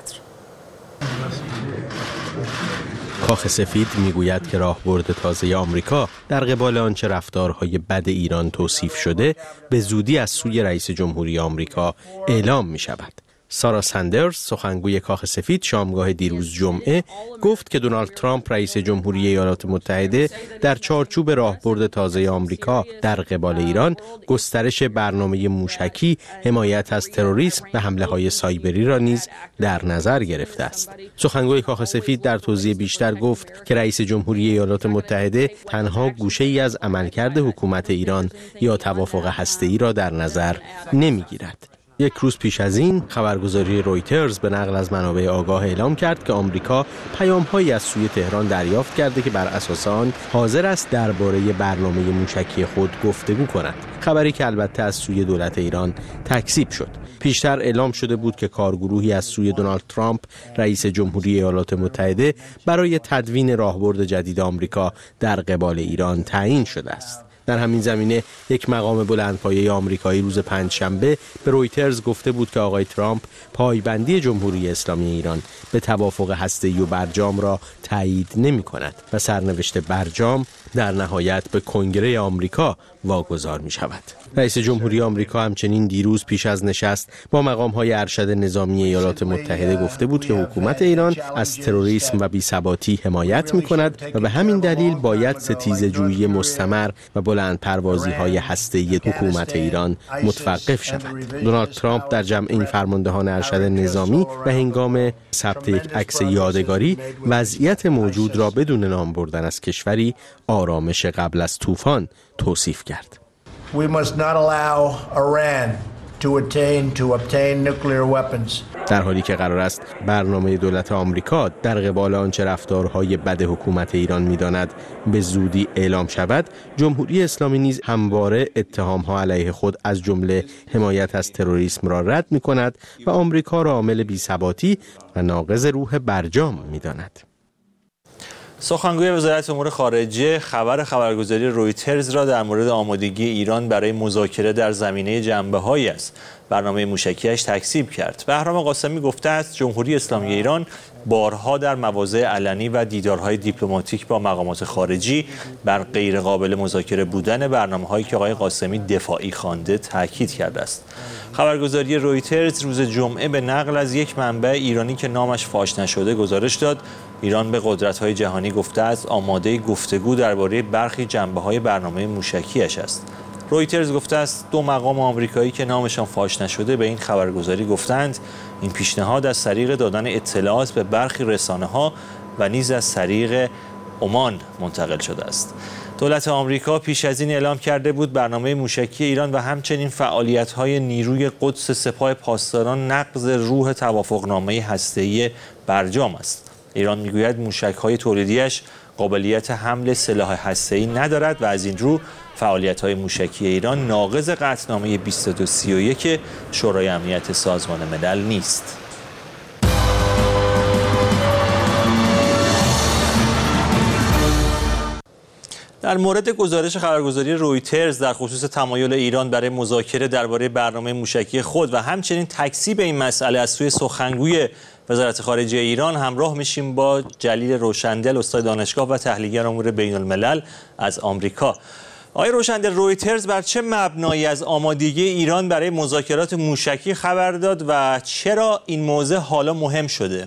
کاخ سفید میگوید که راهبرد تازه آمریکا در قبال آنچه رفتارهای بد ایران توصیف شده به زودی از سوی رئیس جمهوری آمریکا اعلام می شود. سارا سندرز سخنگوی کاخ سفید شامگاه دیروز جمعه گفت که دونالد ترامپ رئیس جمهوری ایالات متحده در چارچوب راهبرد تازه آمریکا در قبال ایران گسترش برنامه موشکی، حمایت از تروریسم و حمله‌های سایبری را نیز در نظر گرفته است. سخنگوی کاخ سفید در توضیح بیشتر گفت که رئیس جمهوری ایالات متحده تنها گوشه‌ای از عملکرد حکومت ایران یا توافق هسته‌ای را در نظر نمی‌گیرد. یک روز پیش از این خبرگزاری رویترز به نقل از منابع آگاه اعلام کرد که آمریکا پیام‌هایی از سوی تهران دریافت کرده که بر اساس آن حاضر است درباره برنامه موشکی خود گفتگو کند. خبری که البته از سوی دولت ایران تکذیب شد. پیشتر اعلام شده بود که کارگروهی از سوی دونالد ترامپ رئیس جمهوری ایالات متحده برای تدوین راهبرد جدید آمریکا در قبال ایران تعیین شده است. در همین زمینه یک مقام بلندپایه آمریکایی روز پنجشنبه به رویترز گفته بود که آقای ترامپ پایبندی جمهوری اسلامی ایران به توافق هسته‌ای و برجام را تایید نمی‌کند و سرنوشت برجام در نهایت به کنگره آمریکا واگذار می‌شود. رئیس جمهوری آمریکا همچنین دیروز پیش از نشست با مقام‌های ارشد نظامی ایالات متحده گفته بود که حکومت ایران از تروریسم و بی‌ثباتی حمایت می‌کند و به همین دلیل باید ستیزه‌جویی مستمر و بلند پروازی‌های هسته‌ای حکومت ایران متوقف شود. دونالد ترامپ در جمع این فرماندهان ارشد نظامی و هنگام ثبت یک عکس یادگاری وضعیت موجود را بدون نام بردن از کشوری آرامش قبل از طوفان توصیف کرد. We must not allow Iran to obtain nuclear weapons. در حالی که قرار است برنامه دولت آمریکا در قبال آنچه رفتارهای بد حکومت ایران می‌داند به زودی اعلام شود، جمهوری اسلامی نیز همواره اتهام‌ها علیه خود از جمله حمایت از تروریسم را رد می‌کند و آمریکا را عامل بی‌ثباتی و ناقض روح برجام می‌داند. سخنگوی وزارت امور خارجه خبرگزاری رویترز را در مورد آمادگی ایران برای مذاکره در زمینه جنبه‌هایی از برنامه موشکیش تکذیب کرد. بهرام قاسمی گفته است جمهوری اسلامی ایران بارها در مواضع علنی و دیدارهای دیپلماتیک با مقامات خارجی بر غیرقابل مذاکره بودن برنامه‌هایی که آقای قاسمی دفاعی خوانده تاکید کرده است. خبرگزاری رویترز روز جمعه به نقل از یک منبع ایرانی که نامش فاش نشده گزارش داد ایران به قدرت‌های جهانی گفته است آماده گفتگو درباره برخی جنبه‌های برنامه موشکیش است. رویترز گفته است 2 مقام آمریکایی که نامشان فاش نشده به این خبرگزاری گفتند این پیشنهاد از طریق دادن اطلاعات به برخی رسانه‌ها و نیز از طریق عمان منتقل شده است. دولت آمریکا پیش از این اعلام کرده بود برنامه موشکی ایران و همچنین فعالیت‌های نیروی قدس سپاه پاسداران نقض روح توافقنامه هسته‌ای برجام است. ایران میگوید موشک‌های تولیدیش قابلیت حمل سلاح هسته‌ای ندارد و از این رو فعالیت‌های موشکی ایران ناقض قطعنامه 2231 شورای امنیت سازمان ملل نیست. در مورد گزارش خبرگزاری رویترز در خصوص تمایل ایران برای مذاکره درباره برنامه موشکی خود و همچنین تکذیب این مسئله از سوی سخنگوی وزارت خارجه ایران همراه میشیم با جلیل روشندل، استاد دانشگاه و تحلیلگر امور بین الملل از آمریکا. آقای روشندل، رویترز بر چه مبنایی از آمادگی ایران برای مذاکرات موشکی خبر داد و چرا این موضوع حالا مهم شده؟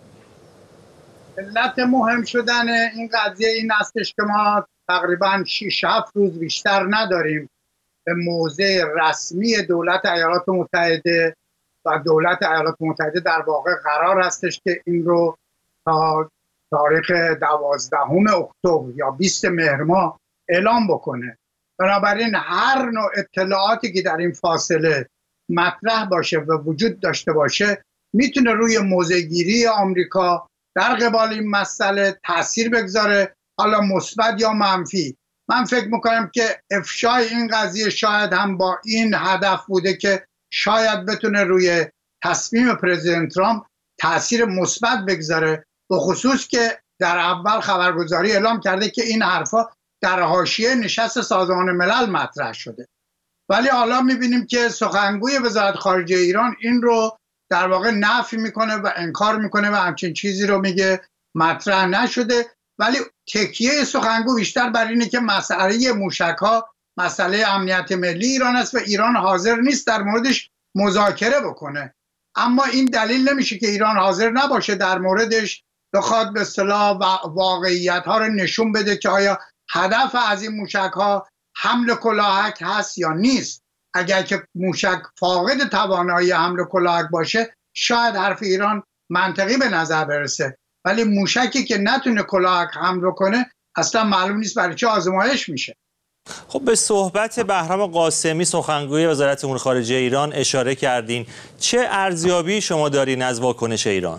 علت مهم شدن این قضیه این استش که ما تقریبا 6-7 روز بیشتر نداریم به موضع رسمی دولت ایالات متحده و دولت ایالات متحده در واقع قرار هستش که این رو تا تاریخ 12 اکتبر یا 20 مهر ماه اعلام بکنه. بنابراین هر نوع اطلاعاتی که در این فاصله مطرح باشه و وجود داشته باشه میتونه روی موضع گیری آمریکا در قبال این مسئله تاثیر بگذاره، حالا مثبت یا منفی. من فکر میکنم که افشای این قضیه شاید هم با این هدف بوده که شاید بتونه روی تصمیم پرزیدنت ترامپ تاثیر مثبت بگذاره، به خصوص که در اول خبرگزاری اعلام کرده که این حرفا در حاشیه نشست سازمان ملل مطرح شده، ولی حالا میبینیم که سخنگوی وزارت خارجه ایران این رو در واقع نفی میکنه و انکار میکنه و همچین چیزی رو میگه مطرح نشده. ولی تکیه سخنگو بیشتر بر اینه که مسئله موشک‌ها مسئله امنیت ملی ایران است و ایران حاضر نیست در موردش مذاکره بکنه. اما این دلیل نمیشه که ایران حاضر نباشه در موردش بخواد به اصطلاح واقعیت‌ها رو نشون بده که آیا هدف از این موشک‌ها حمل کلاهک هست یا نیست. اگر که موشک فاقد توانایی حمل کلاهک باشه شاید حرف ایران منطقی به نظر برسه، ولی موشکی که نتونه کلاهک حمل کنه اصلا معلوم نیست برای چه آزمایش میشه. خب به صحبت بهرام قاسمی سخنگوی وزارت امور خارجه ایران اشاره کردین. چه ارزیابی شما دارین از واکنش ایران؟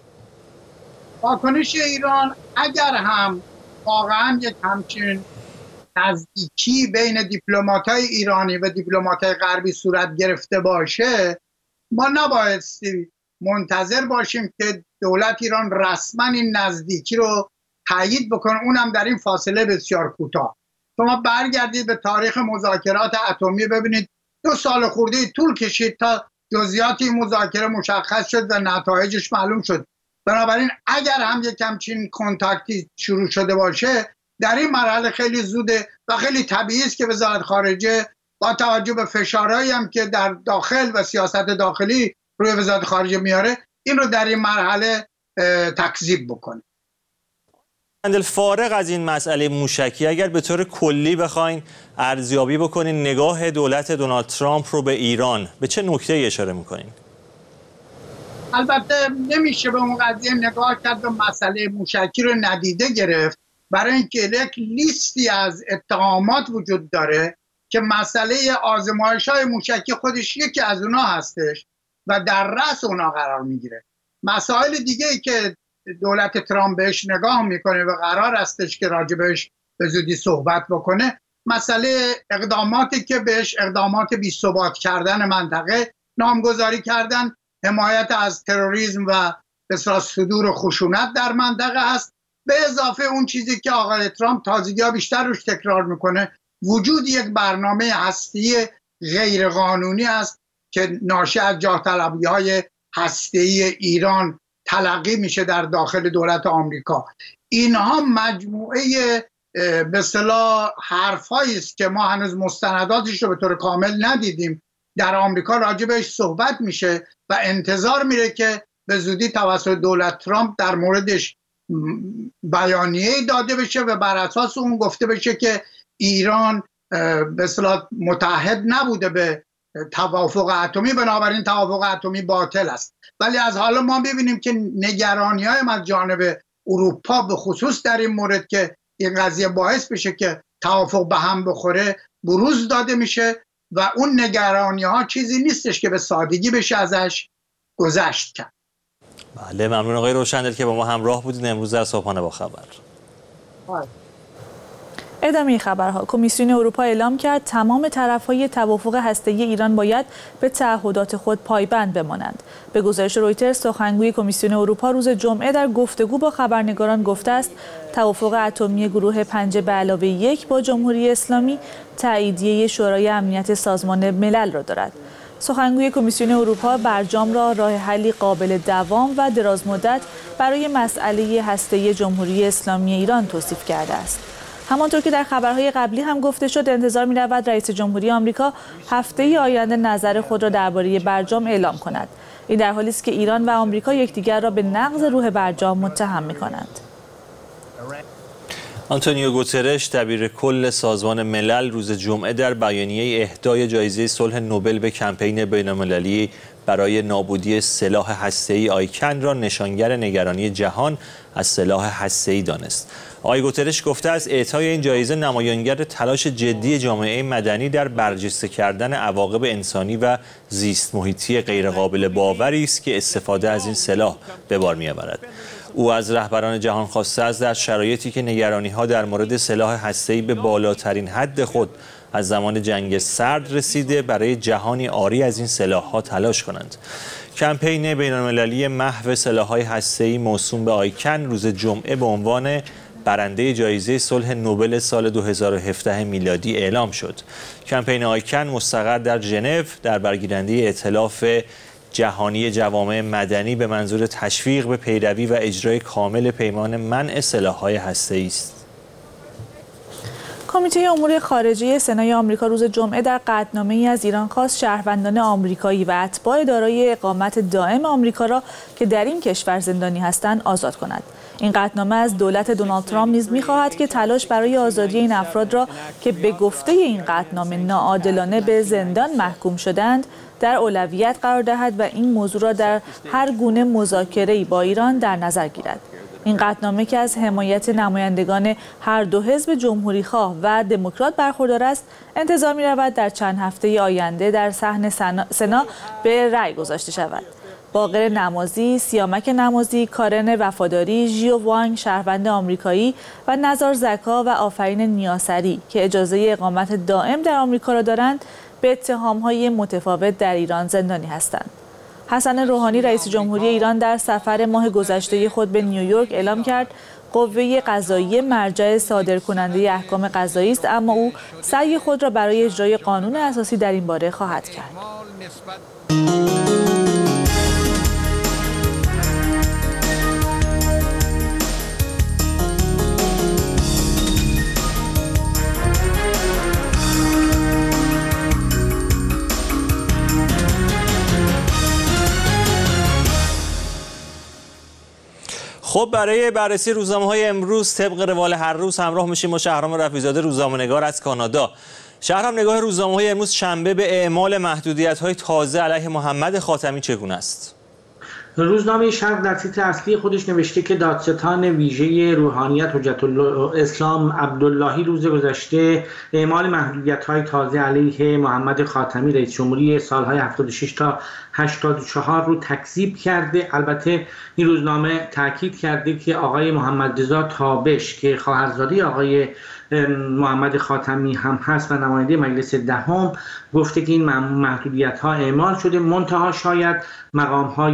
واکنش ایران اگر هم واقعا یک همچین نزدیکی بین دیپلمات‌های ایرانی و دیپلمات‌های غربی صورت گرفته باشه، ما نبایستی منتظر باشیم که دولت ایران رسما این نزدیکی رو تایید بکنه، اونم در این فاصله بسیار کوتاه. شما برگردید به تاریخ مذاکرات اتمی ببینید 2 سال خورده طول کشید تا جزئیات این مذاکره مشخص شد و نتایجش معلوم شد. بنابراین اگر هم یک همچین کنتاکتی شروع شده باشه در این مرحله خیلی زوده و خیلی طبیعی است که وزارت خارجه با توجه به فشارهایی هم که در داخل و سیاست داخلی روی وزارت خارجه میاره این رو در این مرحله تکذیب بکنه. فارغ از این مسئله موشکی اگر به طور کلی بخواین ارزیابی بکنین نگاه دولت دونالد ترامپ رو به ایران، به چه نکته‌ای اشاره میکنین؟ البته نمیشه به اون قضیه نگاه کرد و مسئله موشکی رو ندیده گرفت، برای اینکه یک لیستی از اتهامات وجود داره که مسئله آزمایش‌های موشکی خودش یکی از اونها هستش و در رأس اونها قرار میگیره. مسائل دیگه ای که دولت ترامپ بهش نگاه میکنه و قرار هستش که راجبش به زودی صحبت بکنه، مسئله اقداماتی که بهش اقدامات بی‌ثبات کردن منطقه نامگذاری کردن، حمایت از تروریسم و بسیار صدور خشونت در منطقه هست، به اضافه اون چیزی که آقای ترامپ تازگی‌ها بیشتر روش تکرار میکنه، وجود یک برنامه هستی غیرقانونی است که ناشی از جاه طلبی‌های هسته‌ای ایران تلقی میشه در داخل دولت آمریکا. اینها مجموعه به اصطلاح حرفایی است که ما هنوز مستنداتش رو به طور کامل ندیدیم. در آمریکا راجع بهش صحبت میشه و انتظار میره که به زودی توسط دولت ترامپ در موردش بیانیه داده بشه و بر اساس اون گفته بشه که ایران به اصطلاح متعهد نبوده به توافق اتمی، بنابراین توافق اتمی باطل است. ولی از حالا ما ببینیم که نگرانی‌های از جانب اروپا به خصوص در این مورد که این قضیه باعث بشه که توافق به هم بخوره بروز داده میشه و اون نگرانی‌ها چیزی نیستش که به سادگی بشه ازش گذشت کرد. بله، ممنون آقای روشندل که با ما همراه بودید امروز در صبحانه با خبر. ادامه خبرها. کمیسیون اروپا اعلام کرد تمام طرف‌های توافق هسته‌ای ایران باید به تعهدات خود پایبند بمانند. به گزارش رویترز، سخنگوی کمیسیون اروپا روز جمعه در گفتگو با خبرنگاران گفته است توافق اتمی گروه 5+1 با جمهوری اسلامی تاییدیه شورای امنیت سازمان ملل را دارد. سخنگوی کمیسیون اروپا برجام را راه حلی قابل دوام و درازمدت برای مسئله هسته‌ای جمهوری اسلامی ایران توصیف کرده است. همانطور که در خبرهای قبلی هم گفته شد، انتظار می‌رود رئیس جمهوری آمریکا هفته آینده نظر خود را درباره برجام اعلام کند. این در حالی است که ایران و آمریکا یکدیگر را به نقض روح برجام متهم می‌کنند. آنتونیو گوترش دبیر کل سازمان ملل روز جمعه در بیانیه اهدای جایزه صلح نوبل به کمپین بین‌المللی برای نابودی سلاح هسته‌ای آیکن را نشانگر نگرانی جهان از سلاح هسته‌ای دانست. آقای گوترش گفته است اعطای این جایزه نمایانگر تلاش جدی جامعه مدنی در برجسته کردن عواقب انسانی و زیست محیطی غیرقابل باوری است که استفاده از این سلاح به بار می‌آورد. او از رهبران جهان خواسته است در شرایطی که نگرانی‌ها در مورد سلاح هسته‌ای به بالاترین حد خود از زمان جنگ سرد رسیده برای جهانی عاری از این سلاح‌ها تلاش کنند. کمپین بین‌المللی محو سلاح‌های هسته‌ای موسوم به آیکن روز جمعه به عنوان برنده جایزه صلح نوبل سال 2017 میلادی اعلام شد. کمپین آیکن مستقر در ژنو در برگیرنده ائتلاف جهانی جوامع مدنی به منظور تشویق به پیروی و اجرای کامل پیمان منع سلاح‌های هسته‌ای است. کمیته امور خارجه سنای آمریکا روز جمعه در قطعنامه‌ای از ایران خواست شهروندان آمریکایی و اتباع دارای اقامت دائم آمریکا را که در این کشور زندانی هستند آزاد کند. این قطعنامه از دولت دونالد ترامپ نیز می‌خواهد که تلاش برای آزادی این افراد را که به گفته این قطعنامه ناعادلانه به زندان محکوم شدند در اولویت قرار دهد و این موضوع را در هر گونه مذاکره‌ای با ایران در نظر گیرد. این قطعنامه که از حمایت نمایندگان هر دو حزب جمهوری‌خواه و دموکرات برخوردار است، انتظار می‌رود در چند هفته آینده در صحن سنا به رأی گذاشته شود. باقر نمازی، سیامک نمازی، کارن وفاداری، ژیو وانگ شهروند آمریکایی و نزار زکا و آفرین نیاسری که اجازه اقامت دائم در آمریکا را دارند، به اتهام‌های متفاوت در ایران زندانی هستند. حسن روحانی رئیس جمهوری ایران در سفر ماه گذشته خود به نیویورک اعلام کرد قوه قضاییه مرجع صادرکننده احکام قضایی است، اما او سعی خود را برای اجرای قانون اساسی در این باره خواهد کرد. خب برای بررسی روزنامه‌های امروز طبق روال هر روز همراه میشیم با شهرام رفیع‌زاده روزنامه‌نگار از کانادا. شهرام، نگاه روزنامه‌های امروز شنبه به اعمال محدودیت‌های تازه علیه محمد خاتمی چگونه است؟ روزنامه شرق در تیتر اصلی خودش نوشته که دادستان ویژه روحانیت حجت الاسلام عبداللهی روز گذشته اعمال محدودیت‌های تازه علیه محمد خاتمی رئیس جمهوری سالهای 76 تا 84 رو تکذیب کرده. البته این روزنامه تاکید کرده که آقای محمد رضا تابش که خواهرزاده آقای محمد خاتمی هم هست و نماینده مجلس دهم گفته که این محدودیت‌ها اعمال شده، منتها شاید مقام‌های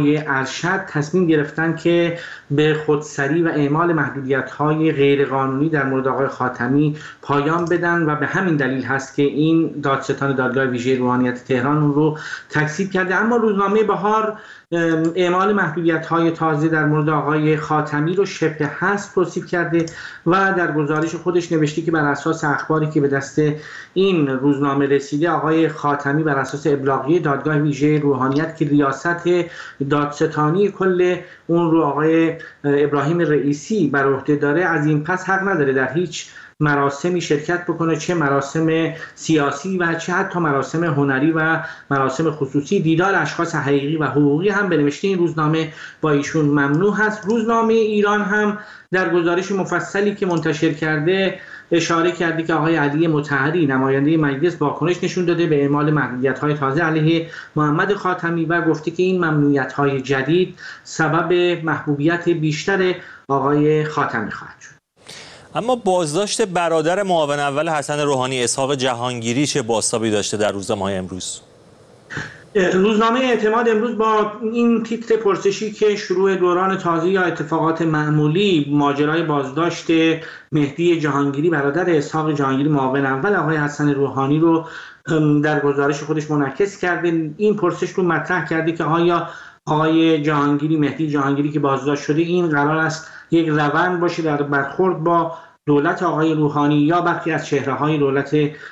مشهد تصمیم گرفتن که به خودسری و اعمال محدودیت‌های غیرقانونی در مورد آقای خاتمی پایان بدن و به همین دلیل هست که این دادستان دادگاه ویژه روحانیت تهران اون رو تکذیب کرده. اما روزنامه بهار اعمال محدودیت‌های تازه در مورد آقای خاتمی رو شبه حذف توصیف کرده و در گزارش خودش نوشته که بر اساس اخباری که به دست این روزنامه رسیده، آقای خاتمی بر اساس ابلاغیه دادگاه ویژه روحانیت که ریاست دادستانی کل اون رو آقای ابراهیم رئیسی بر عهده داره، از این پس حق نداره در هیچ مراسمی شرکت بکنه، چه مراسم سیاسی و چه حتی مراسم هنری و مراسم خصوصی. دیدار اشخاص حقیقی و حقوقی هم به نوشته این روزنامه با ایشون ممنوع هست. روزنامه ایران هم در گزارش مفصلی که منتشر کرده اشاره کرده که آقای علی مطهری نماینده مجلس واکنش نشون داده به اعمال محدودیت‌های تازه علیه محمد خاتمی و گفته که این ممنوعیت‌های جدید سبب محبوبیت بیشتر آقای خاتمی خواهد شد. اما بازداشت برادر معاون اول حسن روحانی اسحاق جهانگیری چه بازتابی داشته در روزنامه‌های امروز؟ روزنامه اعتماد امروز با این تیتر پرسشی که شروع دوران تازه یا اتفاقات معمولی ماجرای بازداشت مهدی جهانگیری برادر اسحاق جهانگیری معاون اول آقای حسن روحانی رو در گزارش خودش منعکس کرده، این پرسش رو مطرح کرده که آیا آقای جهانگیری، مهدی جهانگیری که بازداشت شده، این قرار است یک روند باشه در برخورد با دولت آقای روحانی یا برخی از چهره‌های دولت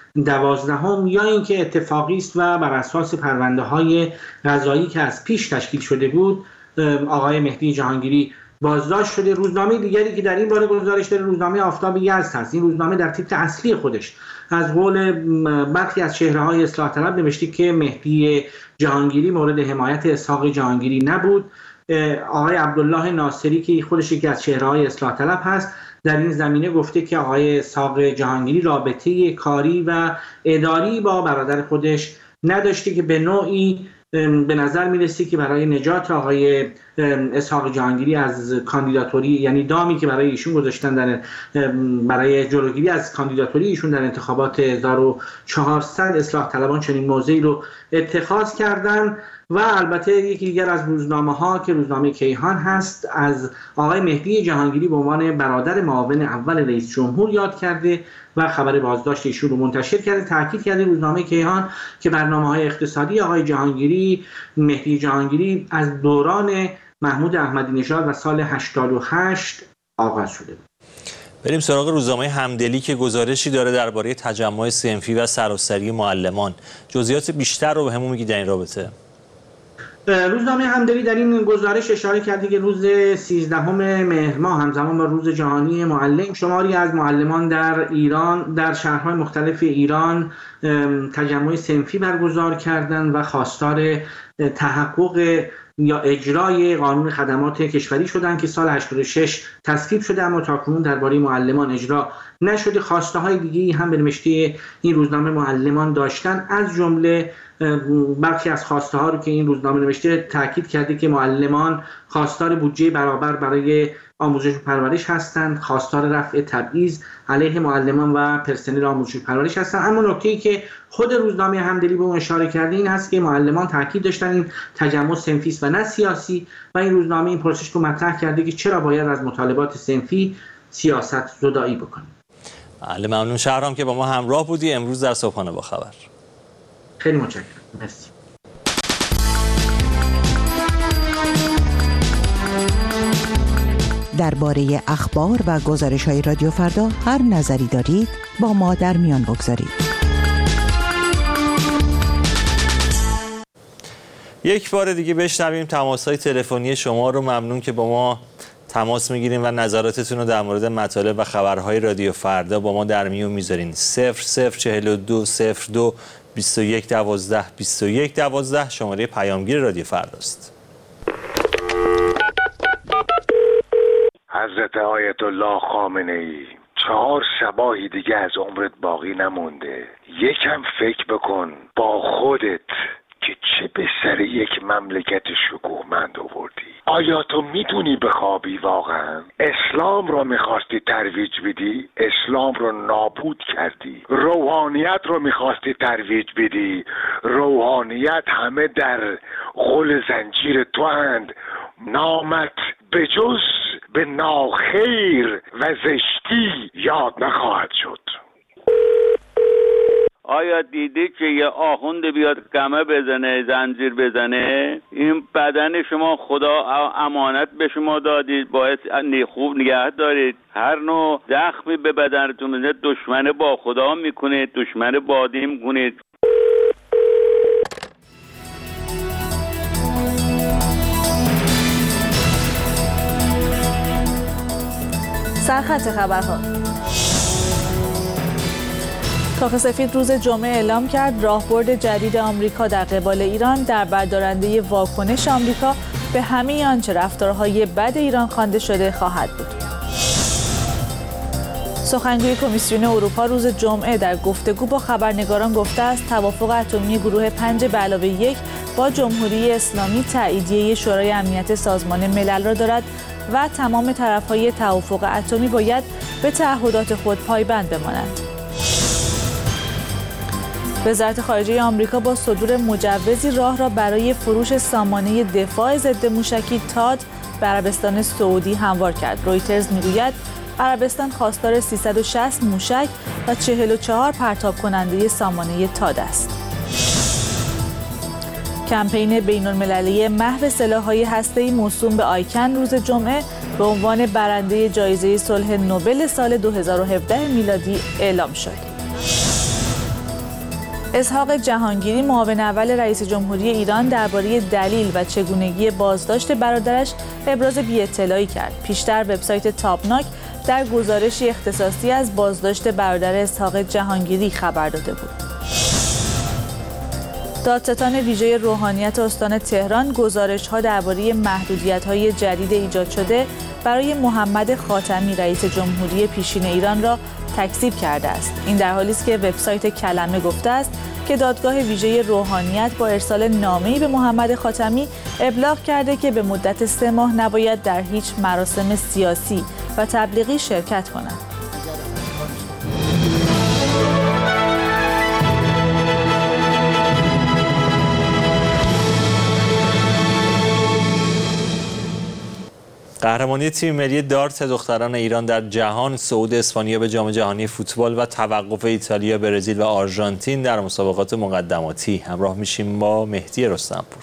12 یا اینکه اتفاقی است و بر اساس پرونده‌های قضایی که از پیش تشکیل شده بود آقای مهدی جهانگیری بازداشت شده. روزنامه دیگری که در این باره گزارش داره روزنامه آفتاب یزد هست. این روزنامه در تیتر اصلی خودش از قول برخی از چهره‌های اصلاح طلب نوشته که مهدی جهانگیری مورد حمایت اسحاق جهانگیری نبود. آقای عبدالله ناصری که خودش یکی از چهره‌های اصلاح طلب هست در این زمینه گفته که آقای اسحاق جهانگیری رابطه کاری و اداری با برادر خودش نداشته که به نوعی به نظر میرسه که برای نجات آقای اسحاق جهانگیری از کاندیداتوری، یعنی دامی که برای ایشون گذاشتن برای جلوگیری از کاندیداتوری ایشون در انتخابات 1400 اصلاح طلبان چنین موضعی رو اتخاذ کردن. و البته یکی دیگر از روزنامه‌ها که روزنامه کیهان هست از آقای مهدی جهانگیری به عنوان برادر معاون اول رئیس جمهور یاد کرده و خبر بازداشت ایشون رو منتشر کرده. تاکید کرده روزنامه کیهان که برنامه‌های اقتصادی آقای جهانگیری، مهدی جهانگیری از دوران محمود احمدی نژاد و سال 88 آغاز شده بود. بریم سراغ روزنامه همدلی که گزارشی داره درباره تجمع صنفی و سراسری معلمان. جزئیات بیشتر رو بهمون میگی در این رابطه؟ روزنامه همدلی در این گزارش اشاره کرده که روز 13 مهر ماه همزمان با روز جهانی معلم، شماری از معلمان در ایران در شهرهای مختلف ایران تجمع صنفی برگزار کردند و خواستار تحقق یا اجرای قانون خدمات کشوری شدند که سال 86 تصویب شده اما تاکنون درباره معلمان اجرا نشده. خواسته های دیگه‌ای هم به نوشته این روزنامه معلمان داشتن، از جمله برخی از خواسته ها رو که این روزنامه نوشته تاکید کرده که معلمان خواستار بودجه برابر برای آموزش و پرورش هستند، خواستار رفع تبعیض علیه معلمان و پرسنل آموزش و پرورش هستند. اما نکته‌ای که خود روزنامه همدلی به اون اشاره کرده این هست که معلمان تاکید داشتن این تجمع صنفی است و نه سیاسی و این روزنامه این پرسش رو مطرح کرده که چرا باید از مطالبات صنفی سیاست زدایی بکنیم. بله، ممنون شهرام که با ما همراه بودی امروز در صبحانه با خبر. خیلی متشکرم. مرسی. درباره اخبار و گزارش‌های رادیو فردا هر نظری دارید با ما در میان بگذارید. یک بار دیگه بشنویم تماس‌های تلفنی شما رو. ممنون که با ما تماس میگیریم و نظراتتون رو در مورد مطالب و خبرهای رادیو فردا با ما در میون میذارین. 0042 02 21 12 21 12 شماره پیامگیر رادیو فرداست. حضرت آیت الله خامنه‌ای، 4 شباهی دیگه از عمرت باقی نمونده. یکم فکر بکن با خودت که چه به سر یک مملکت شکوهمند آوردی. آیا تو میتونی بخوابی واقعا؟ اسلام رو میخواستی ترویج بدی، اسلام رو نابود کردی. روحانیت رو میخواستی ترویج بدی، روحانیت همه در غل زنجیر تو اند. نامت به جز به ناخیر و زشتی یاد نخواهد شد. آیا دیدی که یه آخوند بیاد قمه بزنه، زنجیر بزنه؟ این بدن شما خدا امانت به شما دادید، باید خوب نگه دارید. هر نوع زخمی به بدنتون میزنه دشمن با خدا میکنید، دشمن با دین میکنید. سرخط خبرها. کاخ سفید روز جمعه اعلام کرد راهبرد جدید آمریکا در قبال ایران در بردارنده واکنش آمریکا به همه آنچه رفتارهای بد ایران خوانده شده خواهد بود. سخنگوی کمیسیون اروپا روز جمعه در گفتگو با خبرنگاران گفته است توافق اتمی گروه 5+1 با جمهوری اسلامی تاییدیه شورای امنیت سازمان ملل را دارد و تمام طرف‌های توافق اتمی باید به تعهدات خود پایبند بمانند. وزارت خارجه آمریکا با صدور مجوزی راه را برای فروش سامانه دفاع ضد موشکی تاد به عربستان سعودی هموار کرد. رویترز میگوید عربستان خواستار 360 موشک و 44 پرتاب کننده سامانه تاد است. کمپین بین‌المللی محو سلاح‌های هسته‌ای موسوم به آیکن روز جمعه به عنوان برنده جایزه صلح نوبل سال 2017 میلادی اعلام شد. اسحاق جهانگیری معاون اول رئیس جمهوری ایران درباره دلیل و چگونگی بازداشت برادرش ابراز بی‌اطلاعی کرد. پیشتر وبسایت تابناک در گزارشی اختصاصی از بازداشت برادر اسحاق جهانگیری خبر داده بود. دادستان ویژه روحانیت استان تهران گزارش‌ها درباره محدودیت‌های جدید ایجاد شده برای محمد خاتمی رئیس جمهوری پیشین ایران را تکذیب کرده است. این در حالی است که وبسایت کلمه گفته است که دادگاه ویژه روحانیت با ارسال نامه‌ای به محمد خاتمی ابلاغ کرده که به مدت 3 ماه نباید در هیچ مراسم سیاسی و تبلیغی شرکت کند. قهرمانی تیم ملی دارت دختران ایران در جهان، صعود اسپانیا به جام جهانی فوتبال و توقف ایتالیا، برزیل و آرژانتین در مسابقات مقدماتی. همراه میشیم با مهدی رستمپور.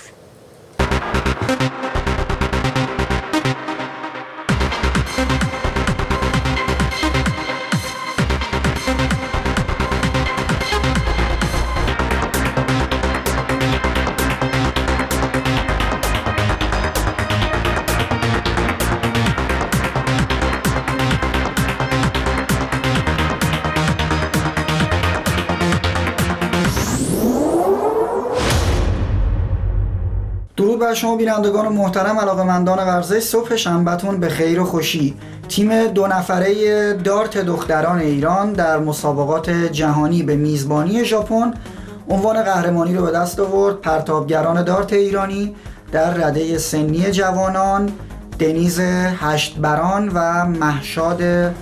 درود بر شما بینندگان محترم، علاقه‌مندان ورزش. صبح شنبهتون به خیر و خوشی. تیم 2 نفره دارت دختران ایران در مسابقات جهانی به میزبانی ژاپن عنوان قهرمانی رو به دست آورد. پرتابگران دارت ایرانی در رده سنی جوانان دنیز هشتبران و مهشاد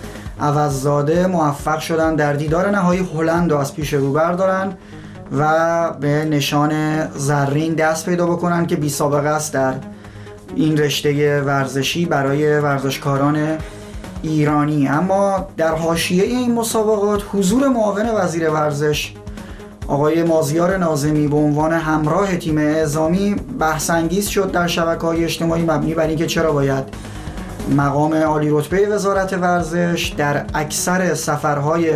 عوضزاده موفق شدن در دیدار نهایی هلند رو از پیش رو بردارن و به نشان زرین دست پیدا بکنن که بی سابقه است در این رشته ورزشی برای ورزشکاران ایرانی. اما در حاشیه این مسابقات حضور معاون وزیر ورزش آقای مازیار ناظمی به عنوان همراه تیم اعزامی بحث انگیز شد در شبکه‌های اجتماعی، مبنی بر اینکه چرا باید مقام عالی رتبه وزارت ورزش در اکثر سفرهای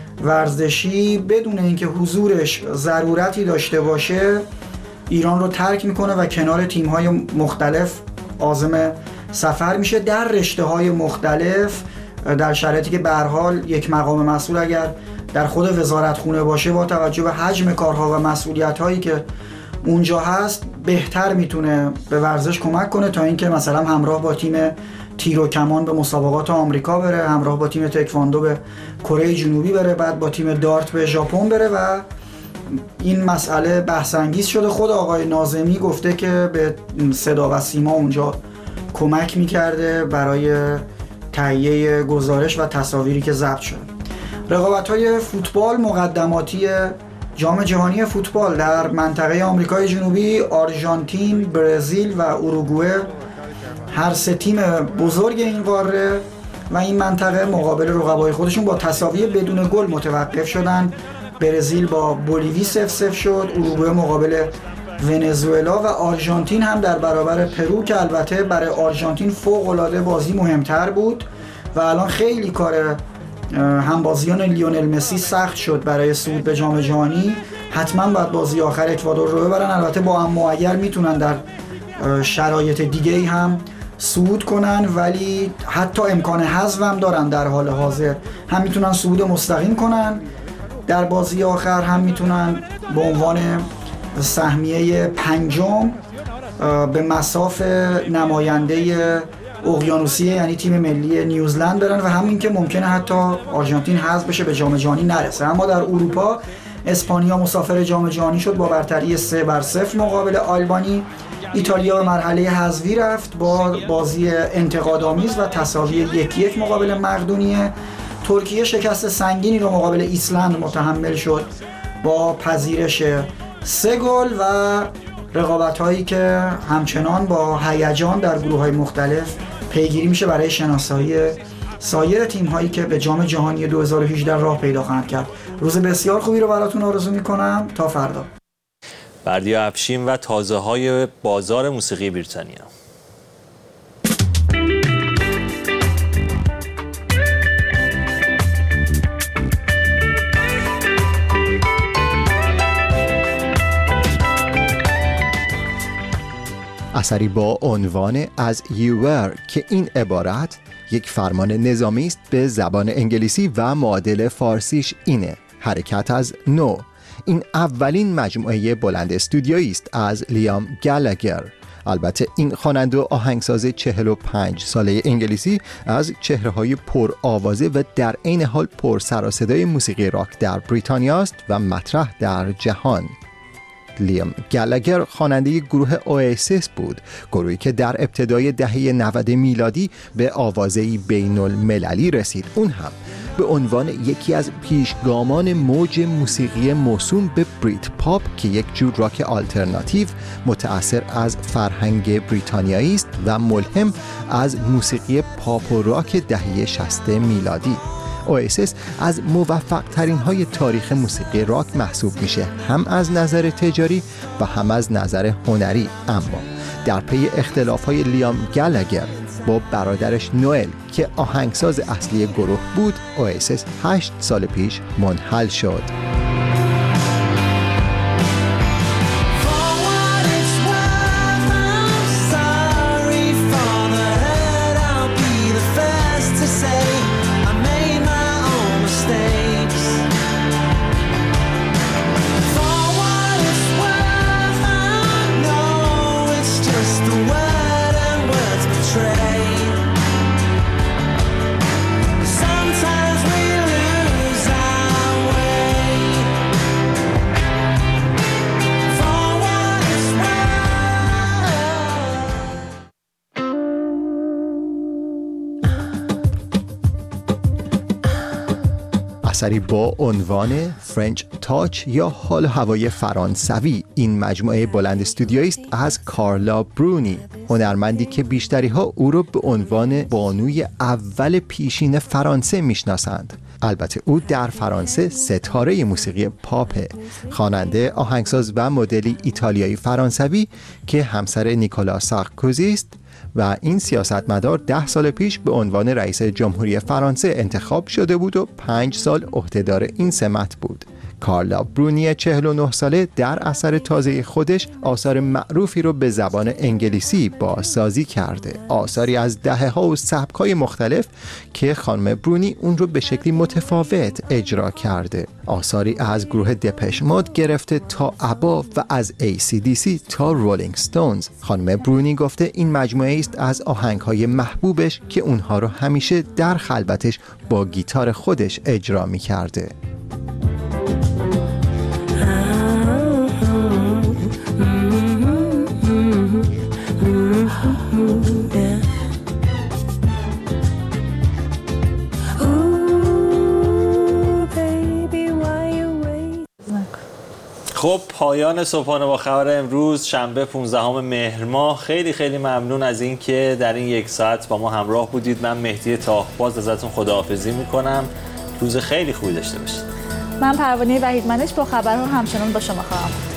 ورزشی بدون اینکه حضورش ضرورتی داشته باشه ایران رو ترک میکنه و کنار تیم‌های مختلف عازم سفر میشه در رشته‌های مختلف، در شرایطی که به هر حال یک مقام مسئول اگر در خود وزارتخونه باشه با توجه به حجم کارها و مسئولیت‌هایی که اونجا هست بهتر میتونه به ورزش کمک کنه تا اینکه مثلا همراه با تیم تیر و کمان به مسابقات آمریکا بره، همراه با تیم تکواندو به کره جنوبی بره، بعد با تیم دارت به ژاپن بره و این مسئله بحث انگیز شده. خود آقای ناظمی گفته که به صدا و سیما اونجا کمک میکرده برای تهیه گزارش و تصاویری که ضبط شده. رقابت‌های فوتبال مقدماتی جام جهانی فوتبال در منطقه آمریکای جنوبی، آرژانتین، برزیل و اوروگوئه هر سه تیم بزرگ این قاره و این منطقه مقابل رقبای خودشون با تساوی بدون گل متوقف شدن. برزیل با بولیوی 0-0 شد، اروگوئه مقابل ونزوئلا و آرژانتین هم در برابر پرو که البته برای آرژانتین فوق‌العاده بازی مهمتر بود و الان خیلی کار همبازیان لیونل مسی سخت شد برای صعود به جام جهانی. حتما باید بازی آخر اکوادور رو ببرن، البته با اما اگر میتونن در شرایط دیگه‌ای هم صعود کنن، ولی حتی امکان حذف هم دارن در حال حاضر. هم میتونن صعود مستقیم کنن در بازی آخر، هم میتونن به عنوان سهمیه پنجم به مصاف نماینده اقیانوسیه یعنی تیم ملی نیوزلند برن و همین که ممکنه حتی آرژانتین حذف بشه به جام جهانی نرسه. اما در اروپا اسپانیا مسافر جام جهانی شد با برتری 3-0 مقابل آلبانی. ایتالیا به مرحله حذفی رفت با بازی انتقادآمیز و تساوی 1-1 مقابل مقدونیه. ترکیه شکست سنگینی رو مقابل ایسلند متحمل شد با پذیرش 3 گل و رقابت‌هایی که همچنان با هیجان در گروه‌های مختلف پیگیری میشه برای شناسایی سایر تیم‌هایی که به جام جهانی 2018 راه پیدا خواهند کرد. روز بسیار خوبی رو براتون آرزو می‌کنم. تا فردا. بردیا افشین و تازه‌های بازار موسیقی بریتانیا. اثری با عنوان As You Were که این عبارت یک فرمان نظامی است به زبان انگلیسی و معادل فارسیش اینه: حرکت از نو. این اولین مجموعه بلند استودیویی است از لیام گالاگر. البته این خواننده و آهنگساز 45 ساله انگلیسی از چهره‌های پرآوازه و در عین حال پر سر و صدای موسیقی راک در بریتانیا است و مطرح در جهان. لیام گالاگر خواننده گروه اواسیس بود، گروهی که در ابتدای دهه 90 میلادی به آوازه‌ای بین‌المللی رسید، اون هم به عنوان یکی از پیشگامان موج موسیقی موسوم به بریت پاپ که یک جور راک آلترناتیو متأثر از فرهنگ بریتانیایی است و ملهم از موسیقی پاپ و راک دهه 60 میلادی. اواسیس از موفق ترین های تاریخ موسیقی راک محسوب میشه، هم از نظر تجاری و هم از نظر هنری. اما در پی اختلاف های لیام گالاگر با برادرش نوئل که آهنگساز اصلی گروه بود، اواسیس 8 سال پیش منحل شد. اثری با عنوان فرنچ تاچ یا حال و هوای فرانسوی. این مجموعه بلند استودیویی است از کارلا برونی، هنرمندی که بیشتری ها او را به عنوان بانوی اول پیشین فرانسه میشناسند. البته او در فرانسه ستاره موسیقی پاپ، خواننده، آهنگساز و مدلی ایتالیایی فرانسوی که همسر نیکولا سارکوزی است و این سیاستمدار 10 سال پیش به عنوان رئیس جمهوری فرانسه انتخاب شده بود و 5 سال عهدهدار این سمت بود. کارلا برونی 49 ساله در اثر تازه خودش آثار معروفی رو به زبان انگلیسی بازسازی کرده، آثاری از دهه‌ها و سبک‌های مختلف که خانم برونی اون رو به شکلی متفاوت اجرا کرده، آثاری از گروه دپش مود گرفته تا ابا و از AC/DC تا رولینگ ستونز. خانم برونی گفته این مجموعه است از آهنگ‌های محبوبش که اونها رو همیشه در خلوتش با گیتار خودش اجرا می‌کرده. خب پایان صبحانه با خبر امروز شنبه 15 مهر ماه. خیلی خیلی ممنون از این که در این یک ساعت با ما همراه بودید. من مهدی تاخباز ازتون خداحافظی میکنم. روز خیلی خوبی داشته باشید. من پروانه وحیدمنش با خبرها همچنان با شما خواهم بود.